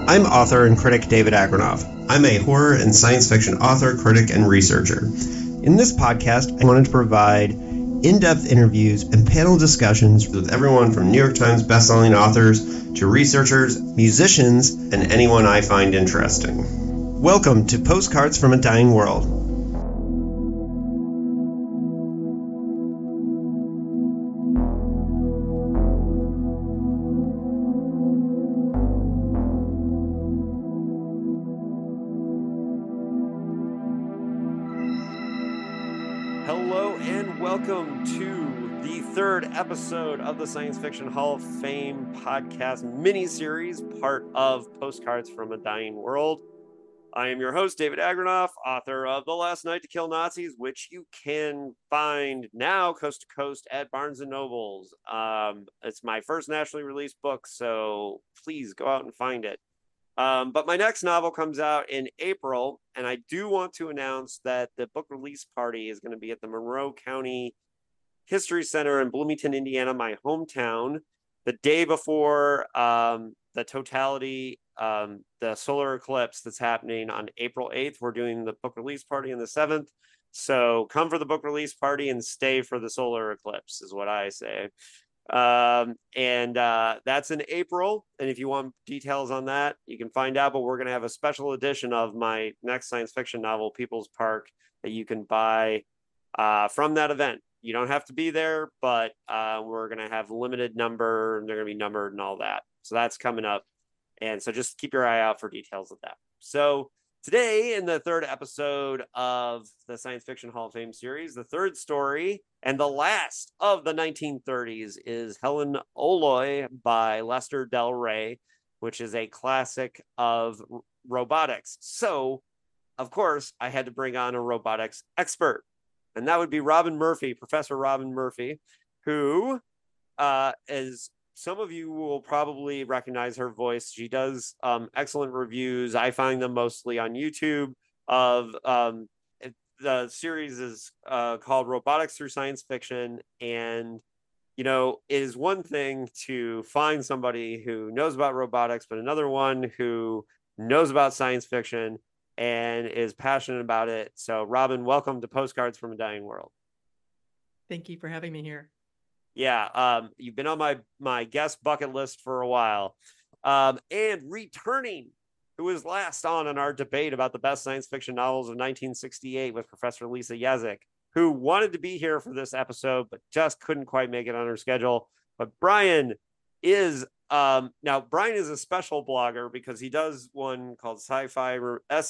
I'm author and critic David Agronoff. I'm a horror and science fiction author, critic, and researcher. In this podcast, I wanted to provide in-depth interviews and panel discussions with everyone from New York Times bestselling authors to researchers, musicians, and anyone I find interesting. Welcome to Postcards from a Dying World. Episode of the Science Fiction Hall of Fame podcast mini-series, part of Postcards from a Dying World. I am your host, David Agronoff, author of The Last Night to Kill Nazis, which you can find now coast to coast at Barnes & Nobles. It's my first nationally released book, so please go out and find it. But my next novel comes out in April, and I do want to announce that the book release party is going to be at the Monroe County History Center in Bloomington, Indiana, my hometown, the day before the totality, the solar eclipse that's happening on April 8th. We're doing the book release party on the 7th. So come for the book release party and stay for the solar eclipse is what I say. That's in April. And if you want details on that, you can find out. But we're going to have a special edition of my next science fiction novel, People's Park, that you can buy from that event. You don't have to be there, but we're going to have a limited number and they're going to be numbered and all that. So that's coming up. And so just keep your eye out for details of that. So today in the third episode of the Science Fiction Hall of Fame series, the third story and the last of the 1930s is Helen Olloi by Lester Del Rey, which is a classic of robotics. So, of course, I had to bring on a robotics expert. And that would be Robin Murphy, Professor Robin Murphy, who, as some of you will probably recognize her voice. She does excellent reviews. I find them mostly on YouTube. The series is called Robotics Through Science Fiction. And, you know, it is one thing to find somebody who knows about robotics, but another one who knows about science fiction and is passionate about it. So, Robin, welcome to Postcards from a Dying World. Thank you for having me here. Yeah, you've been on my guest bucket list for a while. And returning, who was last on our debate about the best science fiction novels of 1968 with Professor Lisa Yezek, who wanted to be here for this episode, but just couldn't quite make it on her schedule. But Brian is... now Brian is a special blogger because he does one called Sci-Fi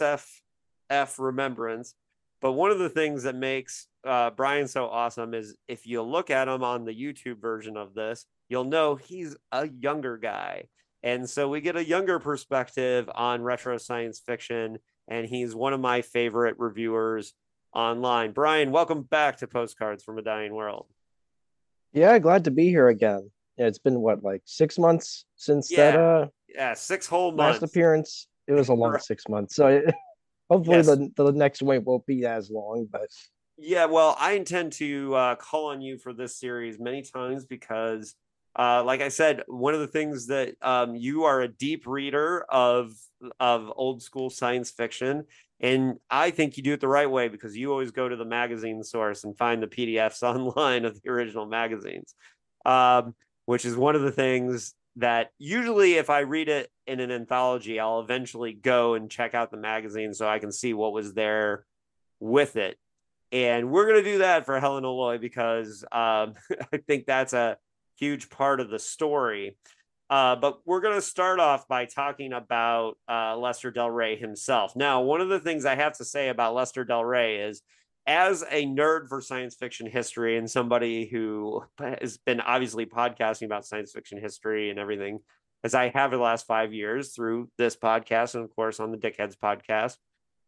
SFF Remembrance. But one of the things that makes Brian so awesome is if you look at him on the YouTube version of this, you'll know he's a younger guy. And so we get a younger perspective on retro science fiction. And he's one of my favorite reviewers online. Brian, welcome back to Postcards from a Dying World. Yeah, glad to be here again. Yeah, it's been what, like 6 months since that 6 whole months last appearance. It was a long 6 months. So hopefully the next one won't be as long, but yeah, well, I intend to call on you for this series many times because like I said, one of the things that you are a deep reader of old school science fiction, and I think you do it the right way because you always go to the magazine source and find the PDFs online of the original magazines. Which is one of the things that usually if I read it in an anthology, I'll eventually go and check out the magazine so I can see what was there with it. And we're going to do that for Helen Olloi because I think that's a huge part of the story. But we're going to start off by talking about Lester Del Rey himself. Now, one of the things I have to say about Lester Del Rey is, as a nerd for science fiction history and somebody who has been obviously podcasting about science fiction history and everything, as I have the last 5 years through this podcast and, of course, on the Dickheads podcast,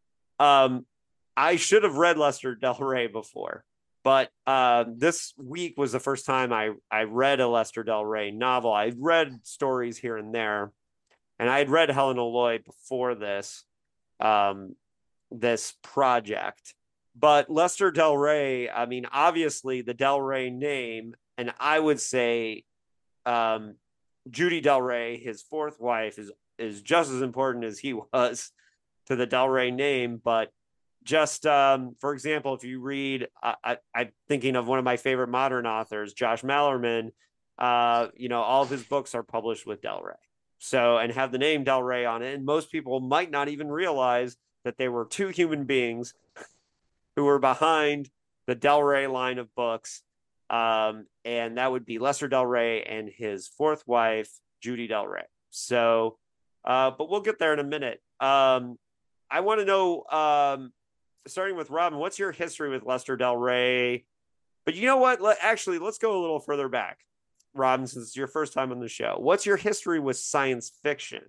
I should have read Lester Del Rey before. But this week was the first time I read a Lester Del Rey novel. I'd read stories here and there, and I had read Helen Olloi before this project. But Lester Del Rey, I mean, obviously the Del Rey name, and I would say Judy Del Rey, his fourth wife, is is just as important as he was to the Del Rey name. But just for example, if you read, I'm thinking of one of my favorite modern authors, Josh Malerman. All of his books are published with Del Rey, so and have the name Del Rey on it. And most people might not even realize that they were two human beings who were behind the Del Rey line of books. And that would be Lester Del Rey and his fourth wife, Judy Del Rey. So, but we'll get there in a minute. I want to know, starting with Robin, what's your history with Lester Del Rey? But you know what? Actually, let's go a little further back, Robin, since it's your first time on the show. What's your history with science fiction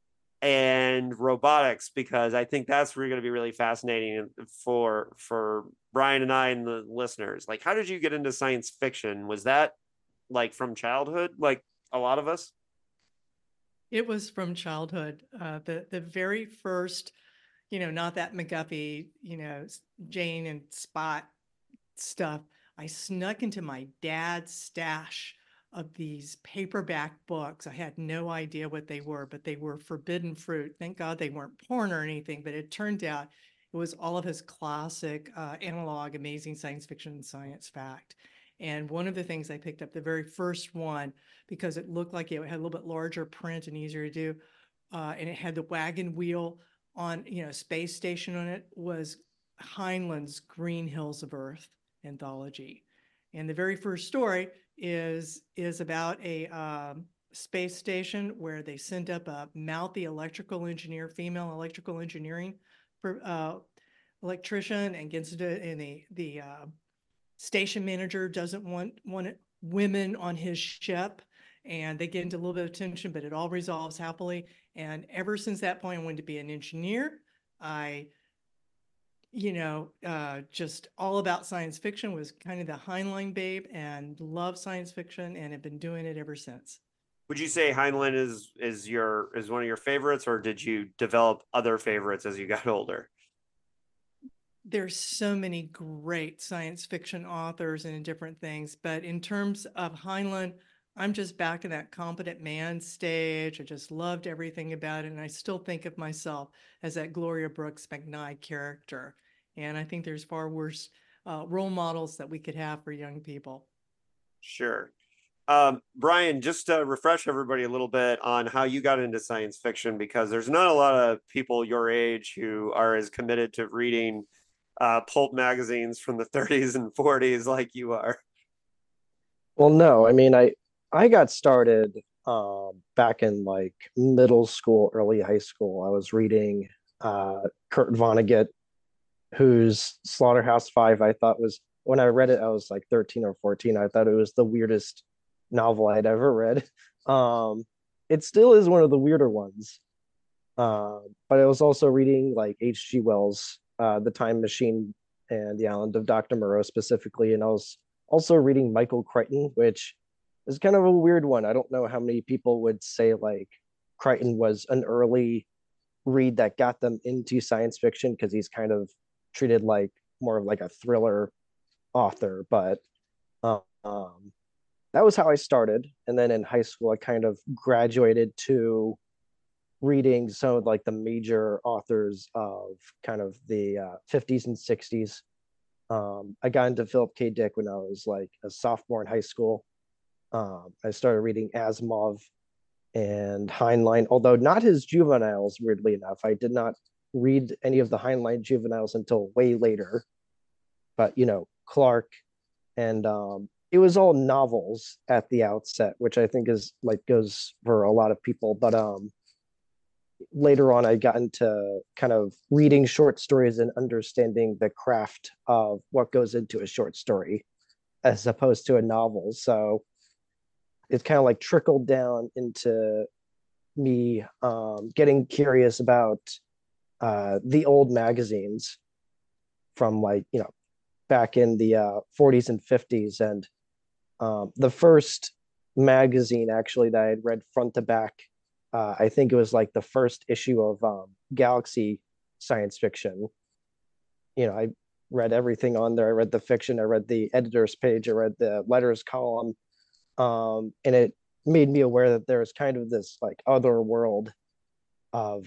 and robotics? Because I think that's really going to be really fascinating for Brian and I and the listeners. Like, how did you get into science fiction? Was that like from childhood, like a lot of us? It was from childhood. The very first, not that McGuffey, Jane and Spot stuff. I snuck into my dad's stash of these paperback books. I had no idea what they were, but they were forbidden fruit. Thank God they weren't porn or anything, but it turned out it was all of his classic analog, amazing science fiction and science fact. And one of the things I picked up, the very first one, because it looked like it had a little bit larger print and easier to do, and it had the wagon wheel on, space station on it, was Heinlein's Green Hills of Earth anthology. And the very first story is about a space station where they send up a mouthy electrical engineer, female electrical engineering electrician, and gets into it, and the station manager doesn't want women on his ship, and they get into a little bit of tension, but it all resolves happily. And ever since that point, I wanted to be an engineer. I just all about science fiction, was kind of the Heinlein babe, and love science fiction, and have been doing it ever since. Would you say Heinlein is one of your favorites, or did you develop other favorites as you got older? There's so many great science fiction authors and different things, but in terms of Heinlein, I'm just back in that competent man stage. I just loved everything about it, and I still think of myself as that Gloria Brooks McKnight character. And I think there's far worse role models that we could have for young people. Sure. Brian, just to refresh everybody a little bit on how you got into science fiction, because there's not a lot of people your age who are as committed to reading pulp magazines from the 30s and 40s like you are. Well, no, I mean, I got started back in like middle school, early high school. I was reading Kurt Vonnegut, whose Slaughterhouse-Five I thought was, when I read it, I was like 13 or 14. I thought it was the weirdest novel I'd ever read. It still is one of the weirder ones. But I was also reading like H.G. Wells' The Time Machine and The Island of Dr. Moreau specifically. And I was also reading Michael Crichton, which is kind of a weird one. I don't know how many people would say like Crichton was an early read that got them into science fiction, because he's kind of treated like more of like a thriller author. But that was how I started. And then in high school, I kind of graduated to reading some of like the major authors of kind of the 50s and 60s. I got into Philip K. Dick when I was like a sophomore in high school. I started reading Asimov and Heinlein, although not his juveniles, weirdly enough. I did not read any of the Heinlein juveniles until way later. But, Clark, and it was all novels at the outset, which I think is like goes for a lot of people. But later on, I got into kind of reading short stories and understanding the craft of what goes into a short story as opposed to a novel. So it's kind of like trickled down into me getting curious about the old magazines from like, back in the 40s and 50s. And the first magazine actually that I had read front to back, I think it was like the first issue of Galaxy Science Fiction. I read everything on there. I read the fiction, I read the editor's page, I read the letters column. And it made me aware that there's kind of this like other world of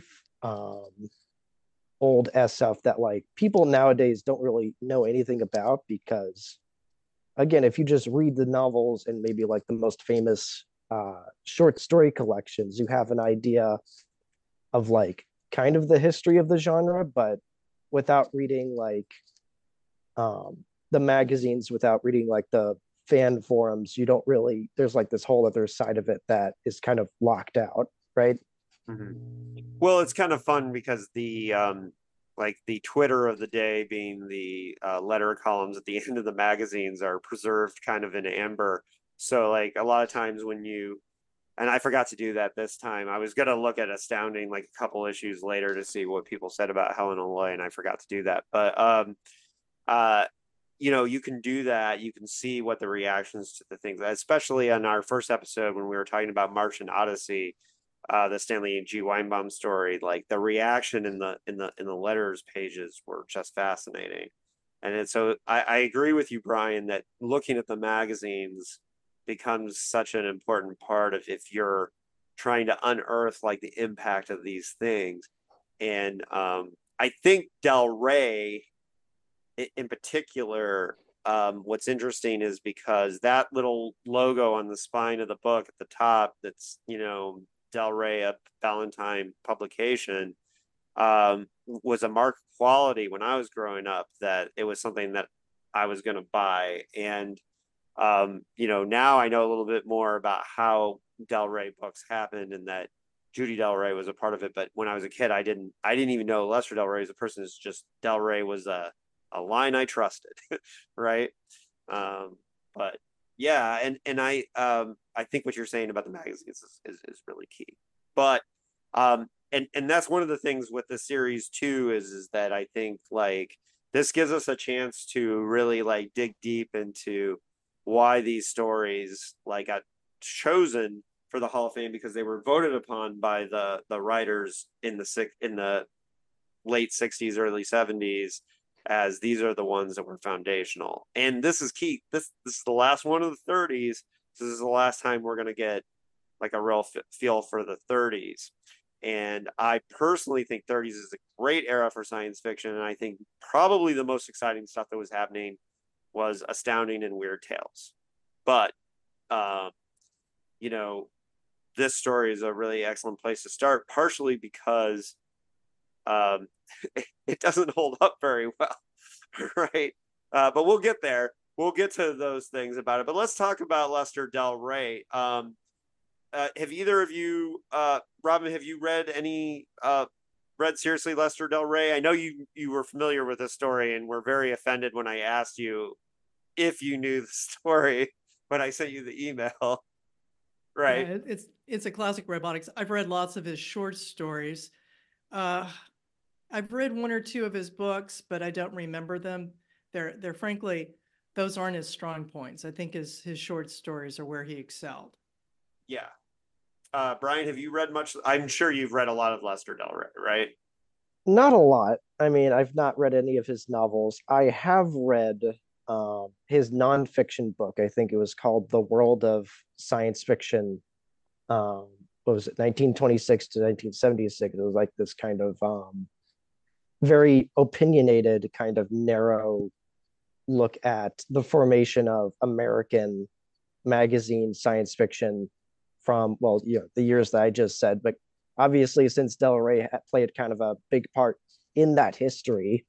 old SF that like people nowadays don't really know anything about, because again, if you just read the novels and maybe like the most famous short story collections, you have an idea of like kind of the history of the genre, but without reading like the magazines, without reading like the fan forums, you don't really, there's like this whole other side of it that is kind of locked out, right? Well, it's kind of fun because the like the Twitter of the day being the letter columns at the end of the magazines are preserved kind of in amber. So like a lot of times when you, and I forgot to do that this time. I was gonna look at Astounding like a couple issues later to see what people said about Helena Loy, and I forgot to do that. But uh you can do that. You can see what the reactions to the things, especially on our first episode when we were talking about Martian Odyssey, the Stanley G. Weinbaum story. Like the reaction in the letters pages were just fascinating. And so I agree with you, Brian, that looking at the magazines becomes such an important part of if you're trying to unearth like the impact of these things. And I think Del Rey in particular, what's interesting is because that little logo on the spine of the book at the top, that's Del Rey, a Valentine publication, was a mark of quality when I was growing up, that it was something that I was going to buy. And now I know a little bit more about how Del Rey books happened and that Judy Del Rey was a part of it. But when I was a kid, I didn't even know Lester Del Rey as a person. It's just Del Rey was a line I trusted, right? But yeah, and I think what you're saying about the magazines is really key. But and that's one of the things with the series too, is that I think like this gives us a chance to really like dig deep into why these stories like got chosen for the Hall of Fame, because they were voted upon by the writers in the late 60s, early 70s, as these are the ones that were foundational. And this is key. This is the last one of the 30s. So this is the last time we're going to get like a real feel for the 30s. And I personally think 30s is a great era for science fiction. And I think probably the most exciting stuff that was happening was Astounding and Weird Tales. But, this story is a really excellent place to start, partially because it doesn't hold up very well, right? But we'll get there. We'll get to those things about it. But let's talk about Lester Del Rey. Have either of you, Robin, have you read seriously Lester Del Rey? I know you were familiar with this story and were very offended when I asked you if you knew the story when I sent you the email. Right. Yeah, it's a classic robotics. I've read lots of his short stories. I've read one or two of his books, but I don't remember them. They're frankly, those aren't his strong points. I think his short stories are where he excelled. Yeah. Brian, have you read much? I'm sure you've read a lot of Lester Del Rey, right? Not a lot. I mean, I've not read any of his novels. I have read his nonfiction book. I think it was called The World of Science Fiction. What was it, 1926 to 1976? It was like this kind of very opinionated, kind of narrow look at the formation of American magazine science fiction from, well, the years that I just said. But obviously, since Del Rey played kind of a big part in that history,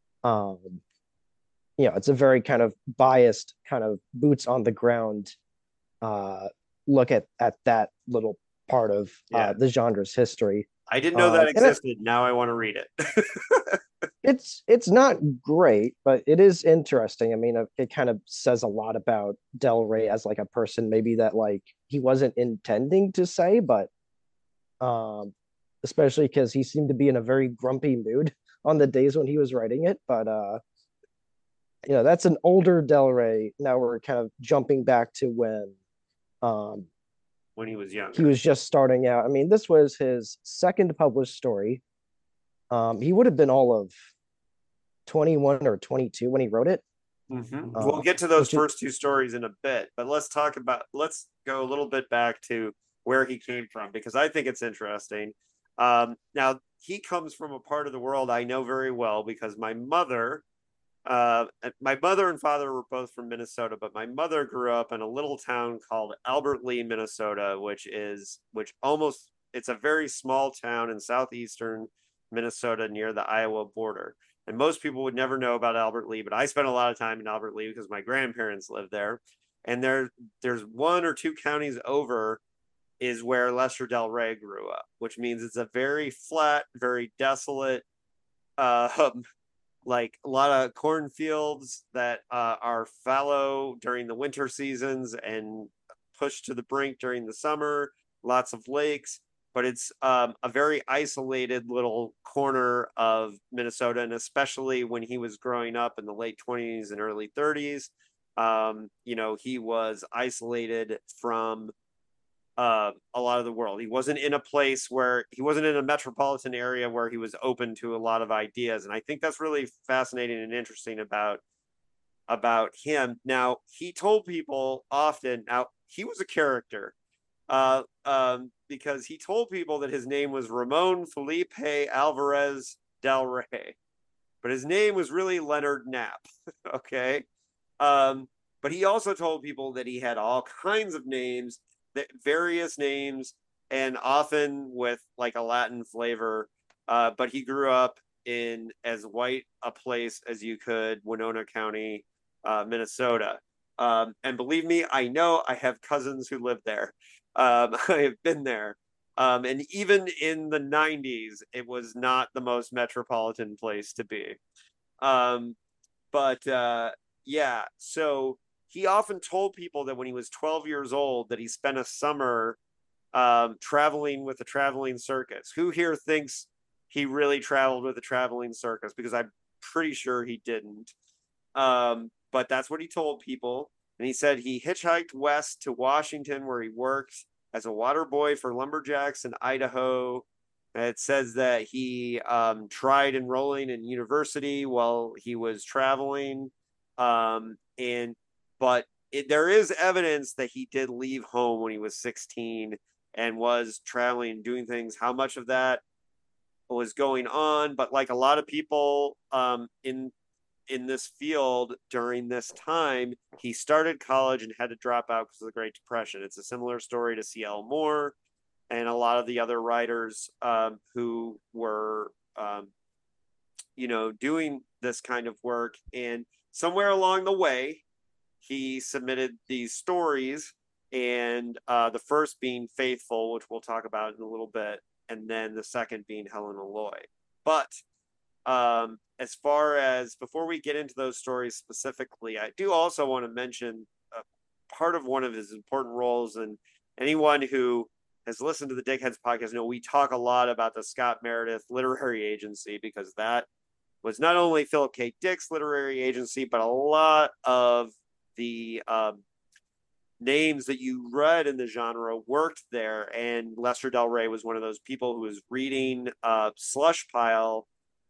it's a very kind of biased, kind of boots on the ground look at that little part of the genre's history. I didn't know that existed. Now I want to read it. It's not great, but it is interesting. I mean, it kind of says a lot about Del Rey as like a person, maybe that like he wasn't intending to say, but especially because he seemed to be in a very grumpy mood on the days when he was writing it. But that's an older Del Rey. Now we're kind of jumping back to when he was young. He was just starting out. I mean, this was his second published story. He would have been all of 21 or 22 when he wrote it. Mm-hmm. We'll get to those first two stories in a bit, but let's go a little bit back to where he came from, because I think it's interesting. Now, he comes from a part of the world I know very well because my mother and father were both from Minnesota, but my mother grew up in a little town called Albert Lea, Minnesota, it's a very small town in southeastern Minnesota near the Iowa border. And most people would never know about Albert Lea, but I spent a lot of time in Albert Lea because my grandparents lived there. And there's one or two counties over is where Lester Del Rey grew up, which means it's a very flat, very desolate, like a lot of cornfields that are fallow during the winter seasons and pushed to the brink during the summer, lots of lakes. But it's a very isolated little corner of Minnesota. And especially when he was growing up in the late 20s and early 30s, he was isolated from a lot of the world. He wasn't in a metropolitan area where he was open to a lot of ideas. And I think that's really fascinating and interesting about him. Now, he told people often, now he was a character, because he told people that his name was Ramon Felipe Alvarez Del Rey, but his name was really Leonard Knapp. Okay. But he also told people that he had all kinds of names, various names, and often with like a Latin flavor. But he grew up in as white a place as you could, Winona County, Minnesota. And believe me, I know I have cousins who live there. I have been there. And even in the 90s, it was not the most metropolitan place to be. But yeah, so he often told people that when he was 12 years old that he spent a summer traveling with a traveling circus. Who here thinks he really traveled with a traveling circus? Because I'm pretty sure he didn't. But that's what he told people. And he said he hitchhiked west to Washington, where he worked as a water boy for lumberjacks in Idaho. It says that he tried enrolling in university while he was traveling. But there is evidence that he did leave home when he was 16 and was traveling, doing things. How much of that was going on? But like a lot of people in this field during this time, he started college and had to drop out because of the Great Depression. It's a similar story to C.L. Moore and a lot of the other writers who were, doing this kind of work. And somewhere along the way, he submitted these stories, and the first being Faithful, which we'll talk about in a little bit, and then the second being Helen Alloy. But as far as, before we get into those stories specifically, I do also want to mention part of one of his important roles, and anyone who has listened to the Dickheads podcast know we talk a lot about the Scott Meredith Literary Agency, because that was not only Philip K. Dick's literary agency, but a lot of the names that you read in the genre worked there. And Lester Del Rey was one of those people who was reading Slushpile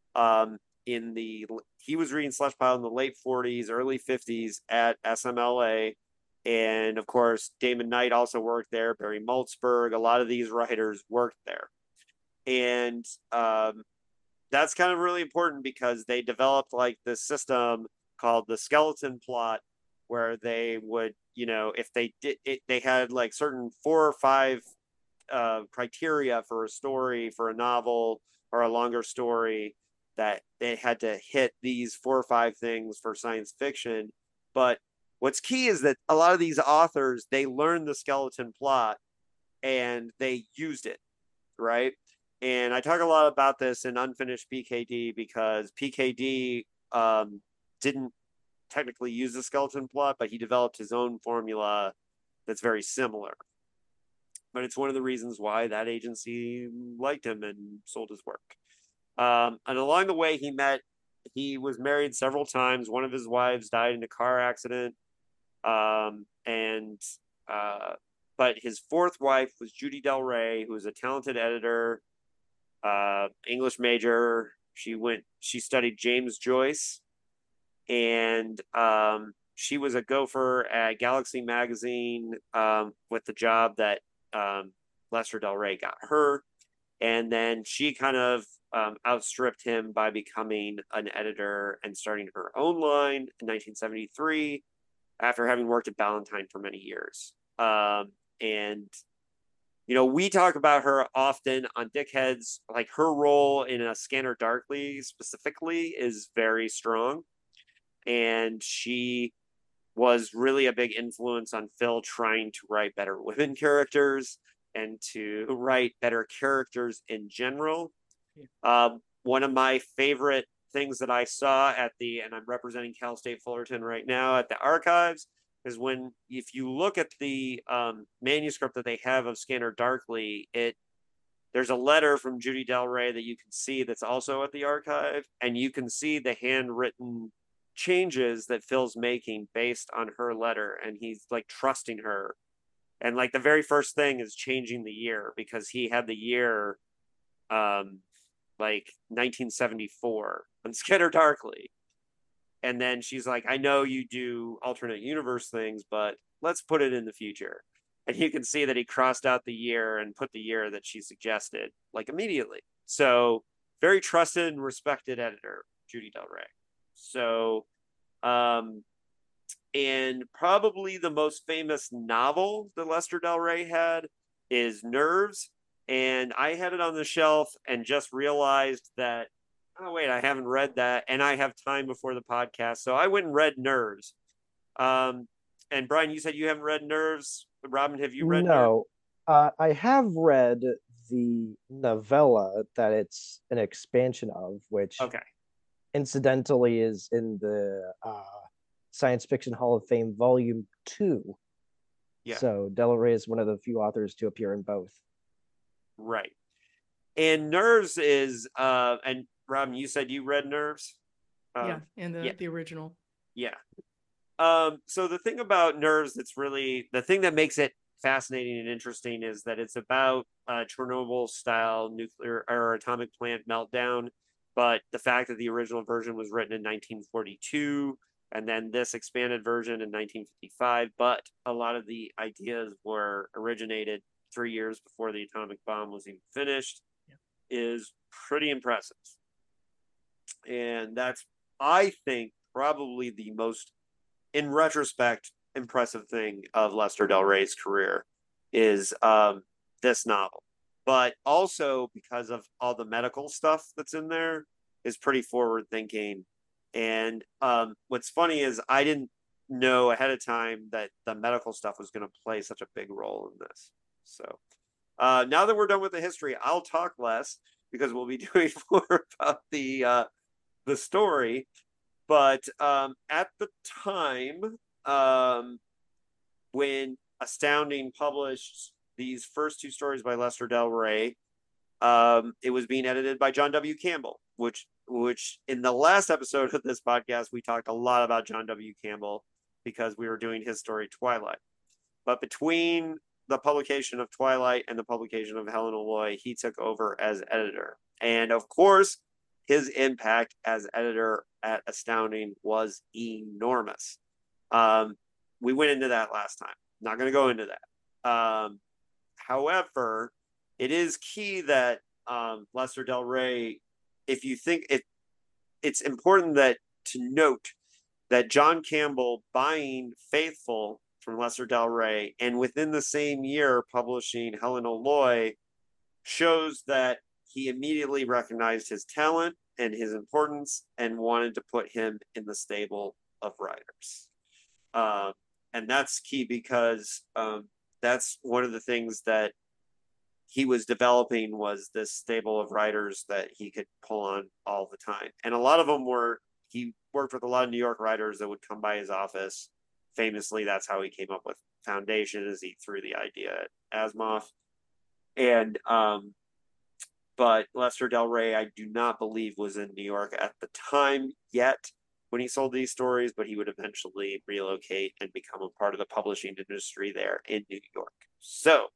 he was reading Slushpile in the late 40s, early 50s at SMLA. And of course, Damon Knight also worked there, Barry Malzberg, a lot of these writers worked there. And that's kind of really important because they developed like this system called the skeleton plot, where they would, if they did it, they had like certain 4 or 5 criteria for a story, for a novel or a longer story, that they had to hit these 4 or 5 things for science fiction. But what's key is that a lot of these authors, they learned the skeleton plot and they used it, right? And I talk a lot about this in Unfinished PKD, because PKD didn't technically use the skeleton plot, but he developed his own formula that's very similar. But it's one of the reasons why that agency liked him and sold his work. And along the way, he was married several times. One of his wives died in a car accident. But his 4th wife was Judy Del Rey, who was a talented editor, English major. She studied James Joyce, and she was a gopher at Galaxy Magazine with the job that Lester Del Rey got her. And then she kind of outstripped him by becoming an editor and starting her own line in 1973 after having worked at Ballantine for many years. And we talk about her often on Dickheads. Like, her role in A Scanner Darkly specifically is very strong. And she was really a big influence on Phil trying to write better women characters and to write better characters in general. One of my favorite things that I saw and I'm representing Cal State Fullerton right now at the archives, is if you look at the manuscript that they have of Scanner Darkly, there's a letter from Judy Del Rey that you can see that's also at the archive, and you can see the handwritten changes that Phil's making based on her letter, and he's like trusting her. And like the very first thing is changing the year, because he had the year like 1974 on Scanner Darkly. And then she's like, I know you do alternate universe things, but let's put it in the future. And you can see that he crossed out the year and put the year that she suggested, like, immediately. So very trusted and respected editor, Judy Del Rey. So, and probably the most famous novel that Lester Del Rey had is Nerves. And I had it on the shelf and just realized that, oh, wait, I haven't read that. And I have time before the podcast. So I went and read Nerves. And Brian, you said you haven't read Nerves. Robin, have you read Nerves? No, I have read the novella that it's an expansion of, which Okay. incidentally is in the Science Fiction Hall of Fame Volume 2. Yeah. So Del Rey is one of the few authors to appear in both. Right. And Nerves is, and Robin, you said you read Nerves? Yeah, and the original. Yeah. So the thing about Nerves that's really, the thing that makes it fascinating and interesting is that it's about Chernobyl-style nuclear or atomic plant meltdown, but the fact that the original version was written in 1942, and then this expanded version in 1955, but a lot of the ideas were originated 3 years before the atomic bomb was even finished, is pretty impressive. And that's, I think, probably the most, in retrospect, impressive thing of Lester Del Rey's career is this novel. But also because of all the medical stuff that's in there is pretty forward thinking. And what's funny is I didn't know ahead of time that the medical stuff was going to play such a big role in this. So now that we're done with the history, I'll talk less because we'll be doing more about the story. But at the time when Astounding published these first two stories by Lester Del Rey, it was being edited by John W. Campbell, which in the last episode of this podcast, we talked a lot about John W. Campbell because we were doing his story Twilight. But between the publication of Twilight and the publication of Helen Alloy, he took over as editor. And of course, his impact as editor at Astounding was enormous. We went into that last time. Not going to go into that. However, it is key that Lester Del Rey, it's important that to note that John Campbell buying Faithful from Lester Del Rey and within the same year publishing Helen Alloy shows that he immediately recognized his talent and his importance and wanted to put him in the stable of writers. And that's key because that's one of the things that he was developing was this stable of writers that he could pull on all the time. And a lot of them he worked with a lot of New York writers that would come by his office. Famously, that's how he came up with Foundation, as he threw the idea at Asimov. And but Lester Del Rey, I do not believe, was in New York at the time yet when he sold these stories, but he would eventually relocate and become a part of the publishing industry there in New York. So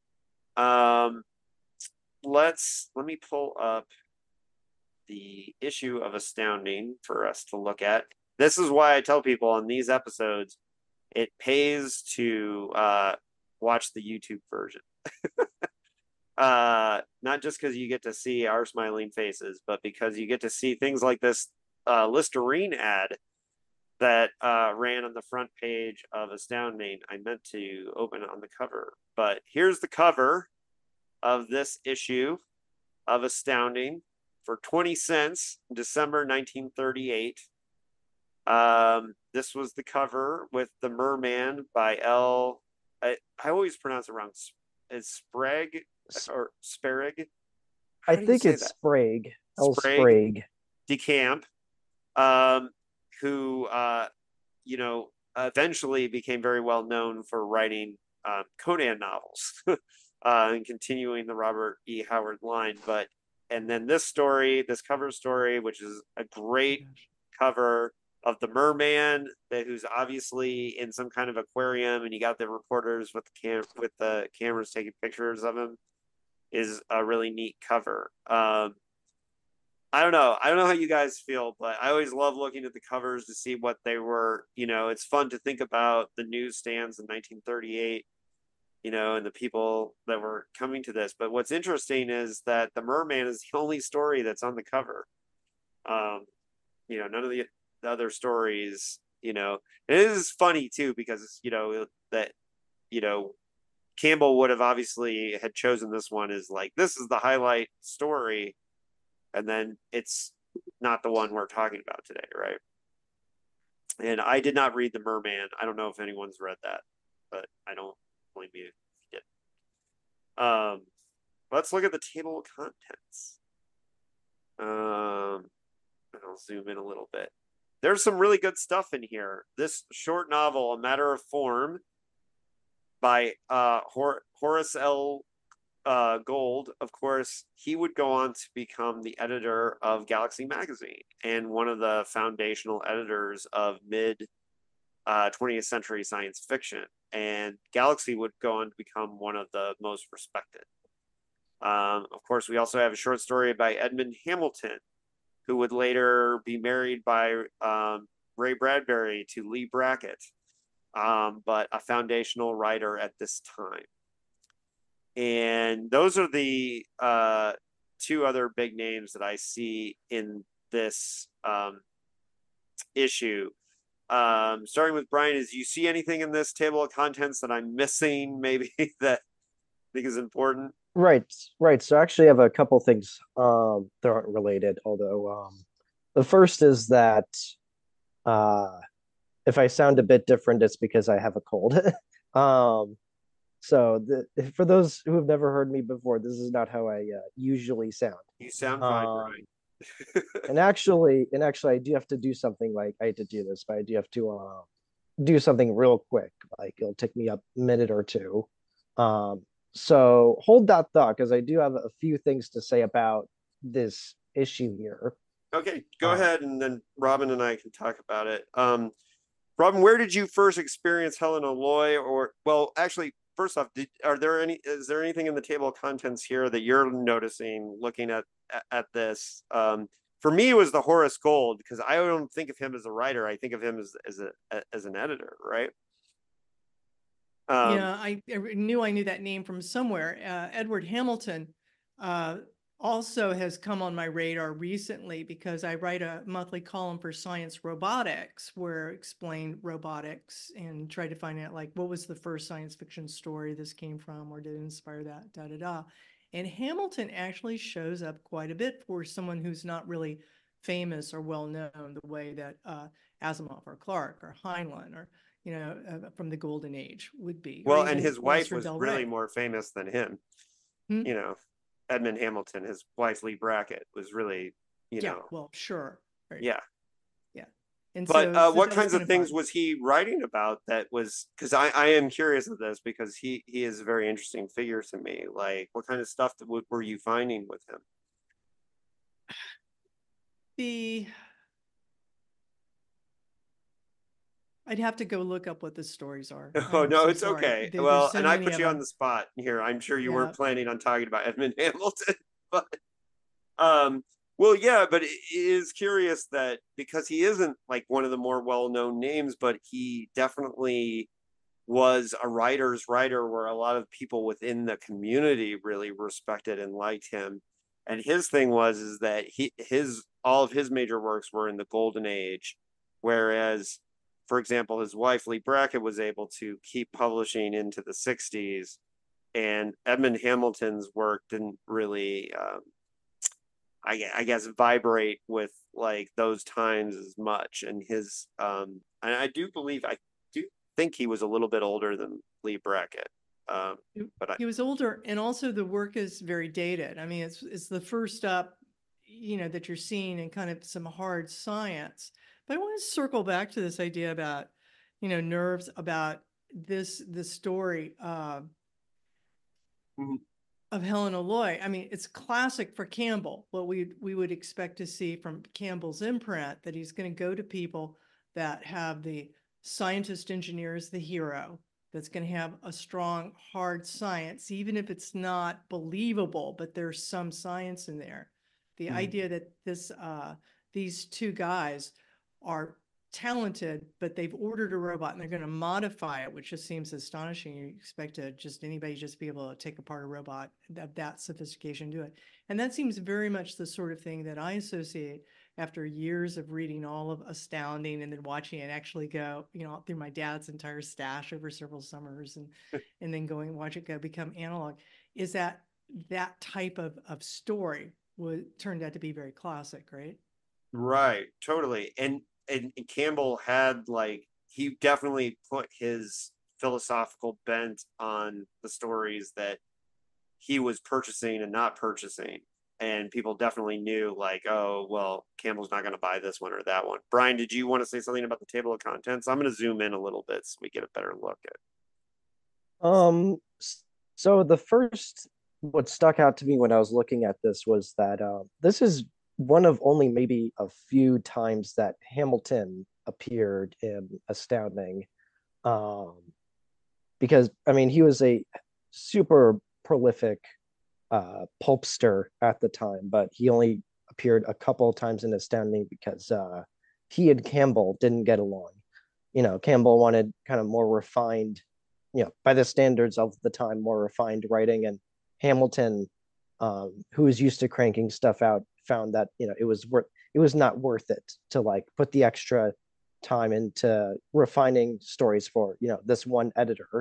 let me pull up the issue of Astounding for us to look at. This is why I tell people on these episodes, it pays to watch the YouTube version. Not just because you get to see our smiling faces, but because you get to see things like this Listerine ad that ran on the front page of Astounding. I meant to open it on the cover, but here's the cover of this issue of Astounding for 20 cents, December 1938. This was the cover with the Merman by L. I always pronounce it wrong. It's Sprague or Sprague? I think it's Sprague. L. Sprague. DeCamp, who eventually became very well known for writing Conan novels and continuing the Robert E. Howard line. And then this cover story, which is a great cover of the Merman, who's obviously in some kind of aquarium, and you got the reporters with the cameras taking pictures of him, is a really neat cover. I don't know how you guys feel, but I always love looking at the covers to see what they were. It's fun to think about the newsstands in 1938, and the people that were coming to this. But what's interesting is that the Merman is the only story that's on the cover. None of the other stories, it is funny too, because, that, Campbell would have obviously had chosen this one as like, this is the highlight story. And then it's not the one we're talking about today, right? And I did not read The Merman. I don't know if anyone's read that, but I don't blame you if you did. Let's look at the table of contents. I'll zoom in a little bit. There's some really good stuff in here. This short novel, A Matter of Form, by Horace L. Gold. Of course, he would go on to become the editor of Galaxy Magazine and one of the foundational editors of mid 20th century science fiction. And Galaxy would go on to become one of the most respected. Of course, we also have a short story by Edmund Hamilton, who would later be married by Ray Bradbury to Lee Brackett, but a foundational writer at this time. And those are the two other big names that I see in this issue. Starting with Brian, do you see anything in this table of contents that I'm missing, maybe, that I think is important? Right. So I actually have a couple things that aren't related, although the first is that if I sound a bit different, it's because I have a cold. So for those who have never heard me before, this is not how I usually sound. You sound fine, Brian. and actually, I do have to do something. Like, I hate to do this, but I do have to do something real quick. Like, it'll take me a minute or two. So hold that thought, because I do have a few things to say about this issue here. Okay, go ahead, and then Robin and I can talk about it. Robin, where did you first experience Helena Loy? Or, well, actually, first off, is there anything in the table of contents here that you're noticing looking at this? For me, it was the Horace Gold, because I don't think of him as a writer. I think of him as an editor, right? I knew that name from somewhere. Edward Hamilton also has come on my radar recently, because I write a monthly column for Science Robotics, where I explain robotics and try to find out, like, what was the first science fiction story this came from, or did it inspire that, And Hamilton actually shows up quite a bit for someone who's not really famous or well known the way that Asimov or Clarke or Heinlein or from the Golden Age would be. Well, and his wife was really more famous than him. Edmund Hamilton, his wife Lee Brackett, was really, well, sure. Right. Yeah. And but so what kinds of things was he writing about that was, because I am curious of this, because he is a very interesting figure to me. Like, what kind of stuff were you finding with him? I'd have to go look up what the stories are. Oh, no, it's okay. Well, and I put you on the spot here. I'm sure you weren't planning on talking about Edmund Hamilton, but well, yeah, but it is curious that, because he isn't like one of the more well-known names, but he definitely was a writer's writer where a lot of people within the community really respected and liked him. And his thing was is that all of his major works were in the golden age, whereas, for example, his wife Lee Brackett was able to keep publishing into the 60s, and Edmund Hamilton's work didn't really I guess vibrate with like those times as much. And and I do think he was a little bit older than Lee Brackett. He was older, and also the work is very dated. I mean, it's the first up, that you're seeing in kind of some hard science. But I want to circle back to this idea about, nerves, about the story of Helena Loy. I mean, it's classic for Campbell, what we would expect to see from Campbell's imprint, that he's going to go to people that have the scientist engineer as the hero, that's going to have a strong, hard science, even if it's not believable, but there's some science in there. The idea that these two guys are talented, but they've ordered a robot and they're going to modify it, which just seems astonishing. You expect anybody just be able to take apart a robot of that sophistication, do it. And that seems very much the sort of thing that I associate after years of reading all of Astounding and then watching it actually go, through my dad's entire stash over several summers, and then going and watch it go become analog, is that type of story turned out to be very classic, right? Right, totally. And Campbell had he definitely put his philosophical bent on the stories that he was purchasing and not purchasing. And people definitely knew oh, well, Campbell's not going to buy this one or that one. Brian, did you want to say something about the table of contents? I'm going to zoom in a little bit so we get a better look at. So what stuck out to me when I was looking at this was that this is one of only maybe a few times that Hamilton appeared in Astounding, because I mean he was a super prolific pulpster at the time, but he only appeared a couple of times in Astounding because he and Campbell didn't get along. Campbell wanted kind of more refined, by the standards of the time, more refined writing, and Hamilton, who was used to cranking stuff out, found that it was not worth it to put the extra time into refining stories for this one editor.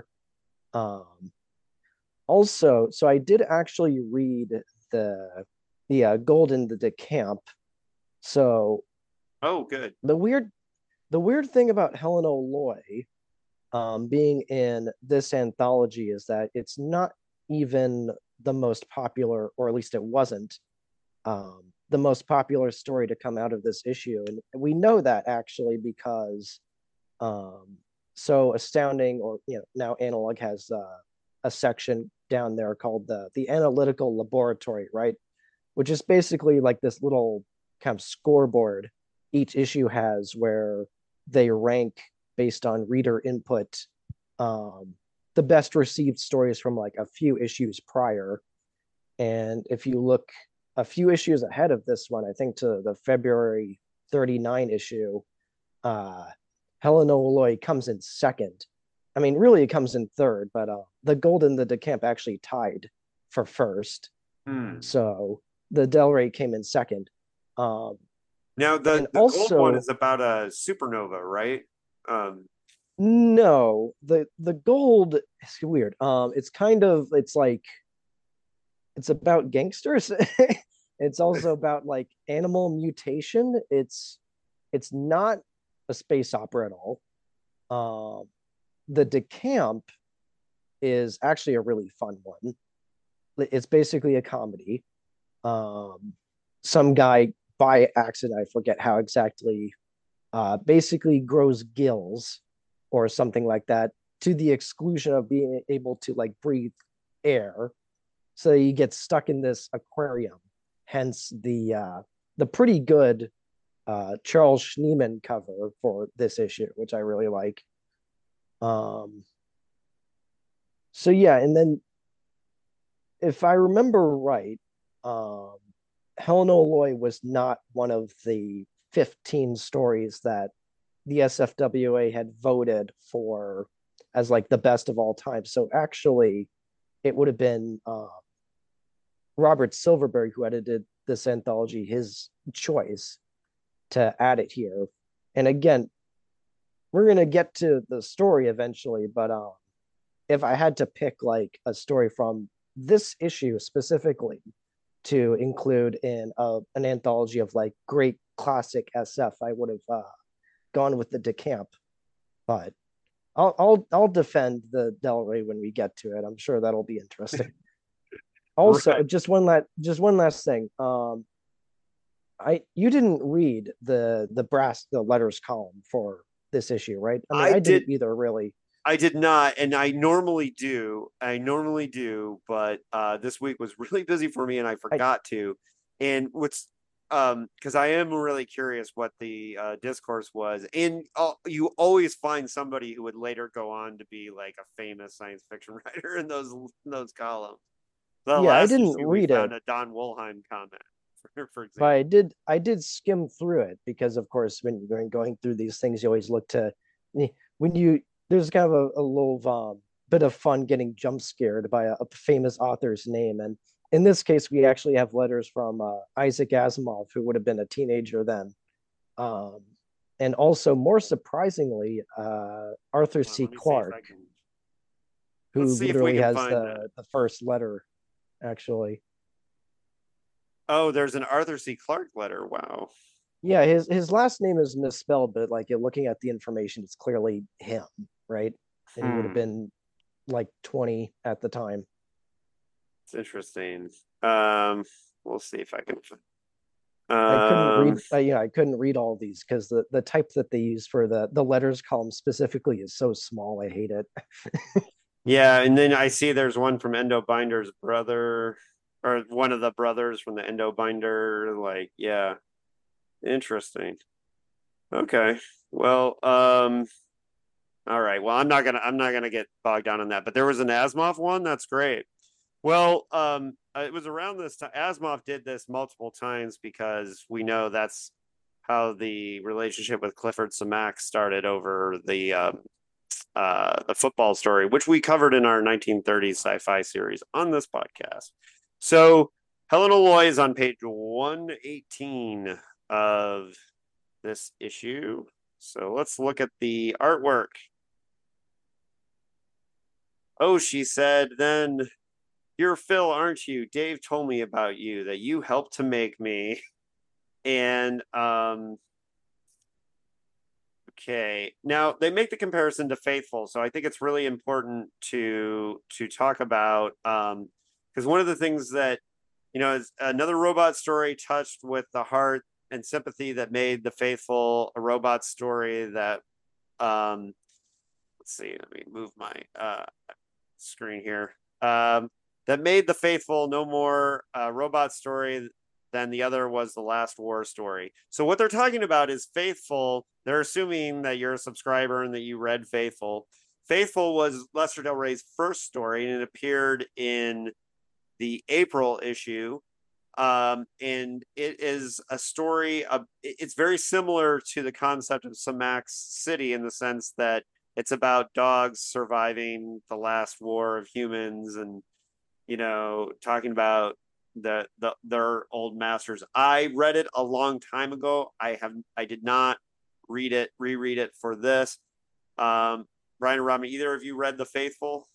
Also, so I did actually read the Gold in the DeCamp. So, oh, good. The weird thing about Helena Loy being in this anthology is that it's not even the most popular, or at least it wasn't the most popular story to come out of this issue. And we know that actually because so Astounding, or now Analog, has a section down there called the Analytical Laboratory, right? Which is basically like this little kind of scoreboard each issue has, where they rank based on reader input the best received stories from a few issues prior. And if you look a few issues ahead of this one, I think to the February 39 issue, Helena Loy comes in second. I mean, really, it comes in third, but the Gold in the DeCamp actually tied for first. So the Del Rey came in second. Now, the gold one is about a supernova, right? No, the gold is weird. It's about gangsters. It's also about animal mutation. It's not a space opera at all. The DeCamp is actually a really fun one. It's basically a comedy. Some guy by accident, I forget how exactly, basically grows gills or something like that, to the exclusion of being able to breathe air. So he gets stuck in this aquarium. Hence the pretty good Charles Schneemann cover for this issue, which I really like. So yeah, and then if I remember right, Helena Loy was not one of the 15 stories that the SFWA had voted for as like the best of all time. So actually, it would have been Robert Silverberg who edited this anthology, his choice to add it here. And again, we're gonna get to the story eventually, but if I had to pick like a story from this issue specifically to include in an anthology of like great classic SF, I would have gone with the DeCamp. But I'll defend the Del Rey when we get to it. I'm sure that'll be interesting. Also, Right. just one last thing. You didn't read the letters column for this issue, right? I mean, I I did didn't either, really. I did not, and I normally do. But this week was really busy for me, and I I forgot to. And what's because I am really curious what the discourse was, and you always find somebody who would later go on to be like a famous science fiction writer in those columns. The Yeah, I last didn't issue we read it, found a Don Wollheim comment, for but example. I did skim through it because, of course, when you're going through these things, you always look to when you there's kind of a little bit of fun getting jump scared by a famous author's name, and in this case, we actually have letters from Isaac Asimov, who would have been a teenager then, um, and also more surprisingly, Arthur Hold on, C. let me see if Clarke, I can. Let's who see if we literally can has find that. the first letter, actually. Oh, there's an Arthur C. Clarke letter. Wow. Yeah, his last name is misspelled, but like looking at the information, it's clearly him, right? And he would have Hmm. been like 20 at the time. It's interesting. Um, we'll see if I can. I couldn't read all these because the type that they use for the letters column specifically is so small. I hate it. Yeah, and then I see there's one from Endo Binder's brother, or one of the brothers from the Endo Binder. Like, yeah, interesting. Okay. Well, all right. Well, I'm not gonna get bogged down on that. But there was an Asimov one. That's great. Well, it was around this time. Asimov did this multiple times because we know that's how the relationship with Clifford Samac started over the football story, which we covered in our 1930s sci-fi series on this podcast. So Helen Alloy is on page 118 of this issue. So let's look at the artwork. Oh, she said, then you're Phil, aren't you? Dave told me about you, that you helped to make me. And okay. Now they make the comparison to Faithful, so I think it's really important to talk about because one of the things that is another robot story touched with the heart and sympathy that made the Faithful a robot story that let's see, let me move my screen here. That made the Faithful no more a robot story than the other was the Last War story. So what they're talking about is Faithful. They're assuming that you're a subscriber and that you read Faithful. Faithful was Lester Del Rey's first story, and it appeared in the April issue. And it is a story of, it's very similar to the concept of Samac's City in the sense that it's about dogs surviving the last war of humans and talking about their old masters. I read it a long time ago. I did not reread it for this. Brian and Rami, either of you read The Faithful?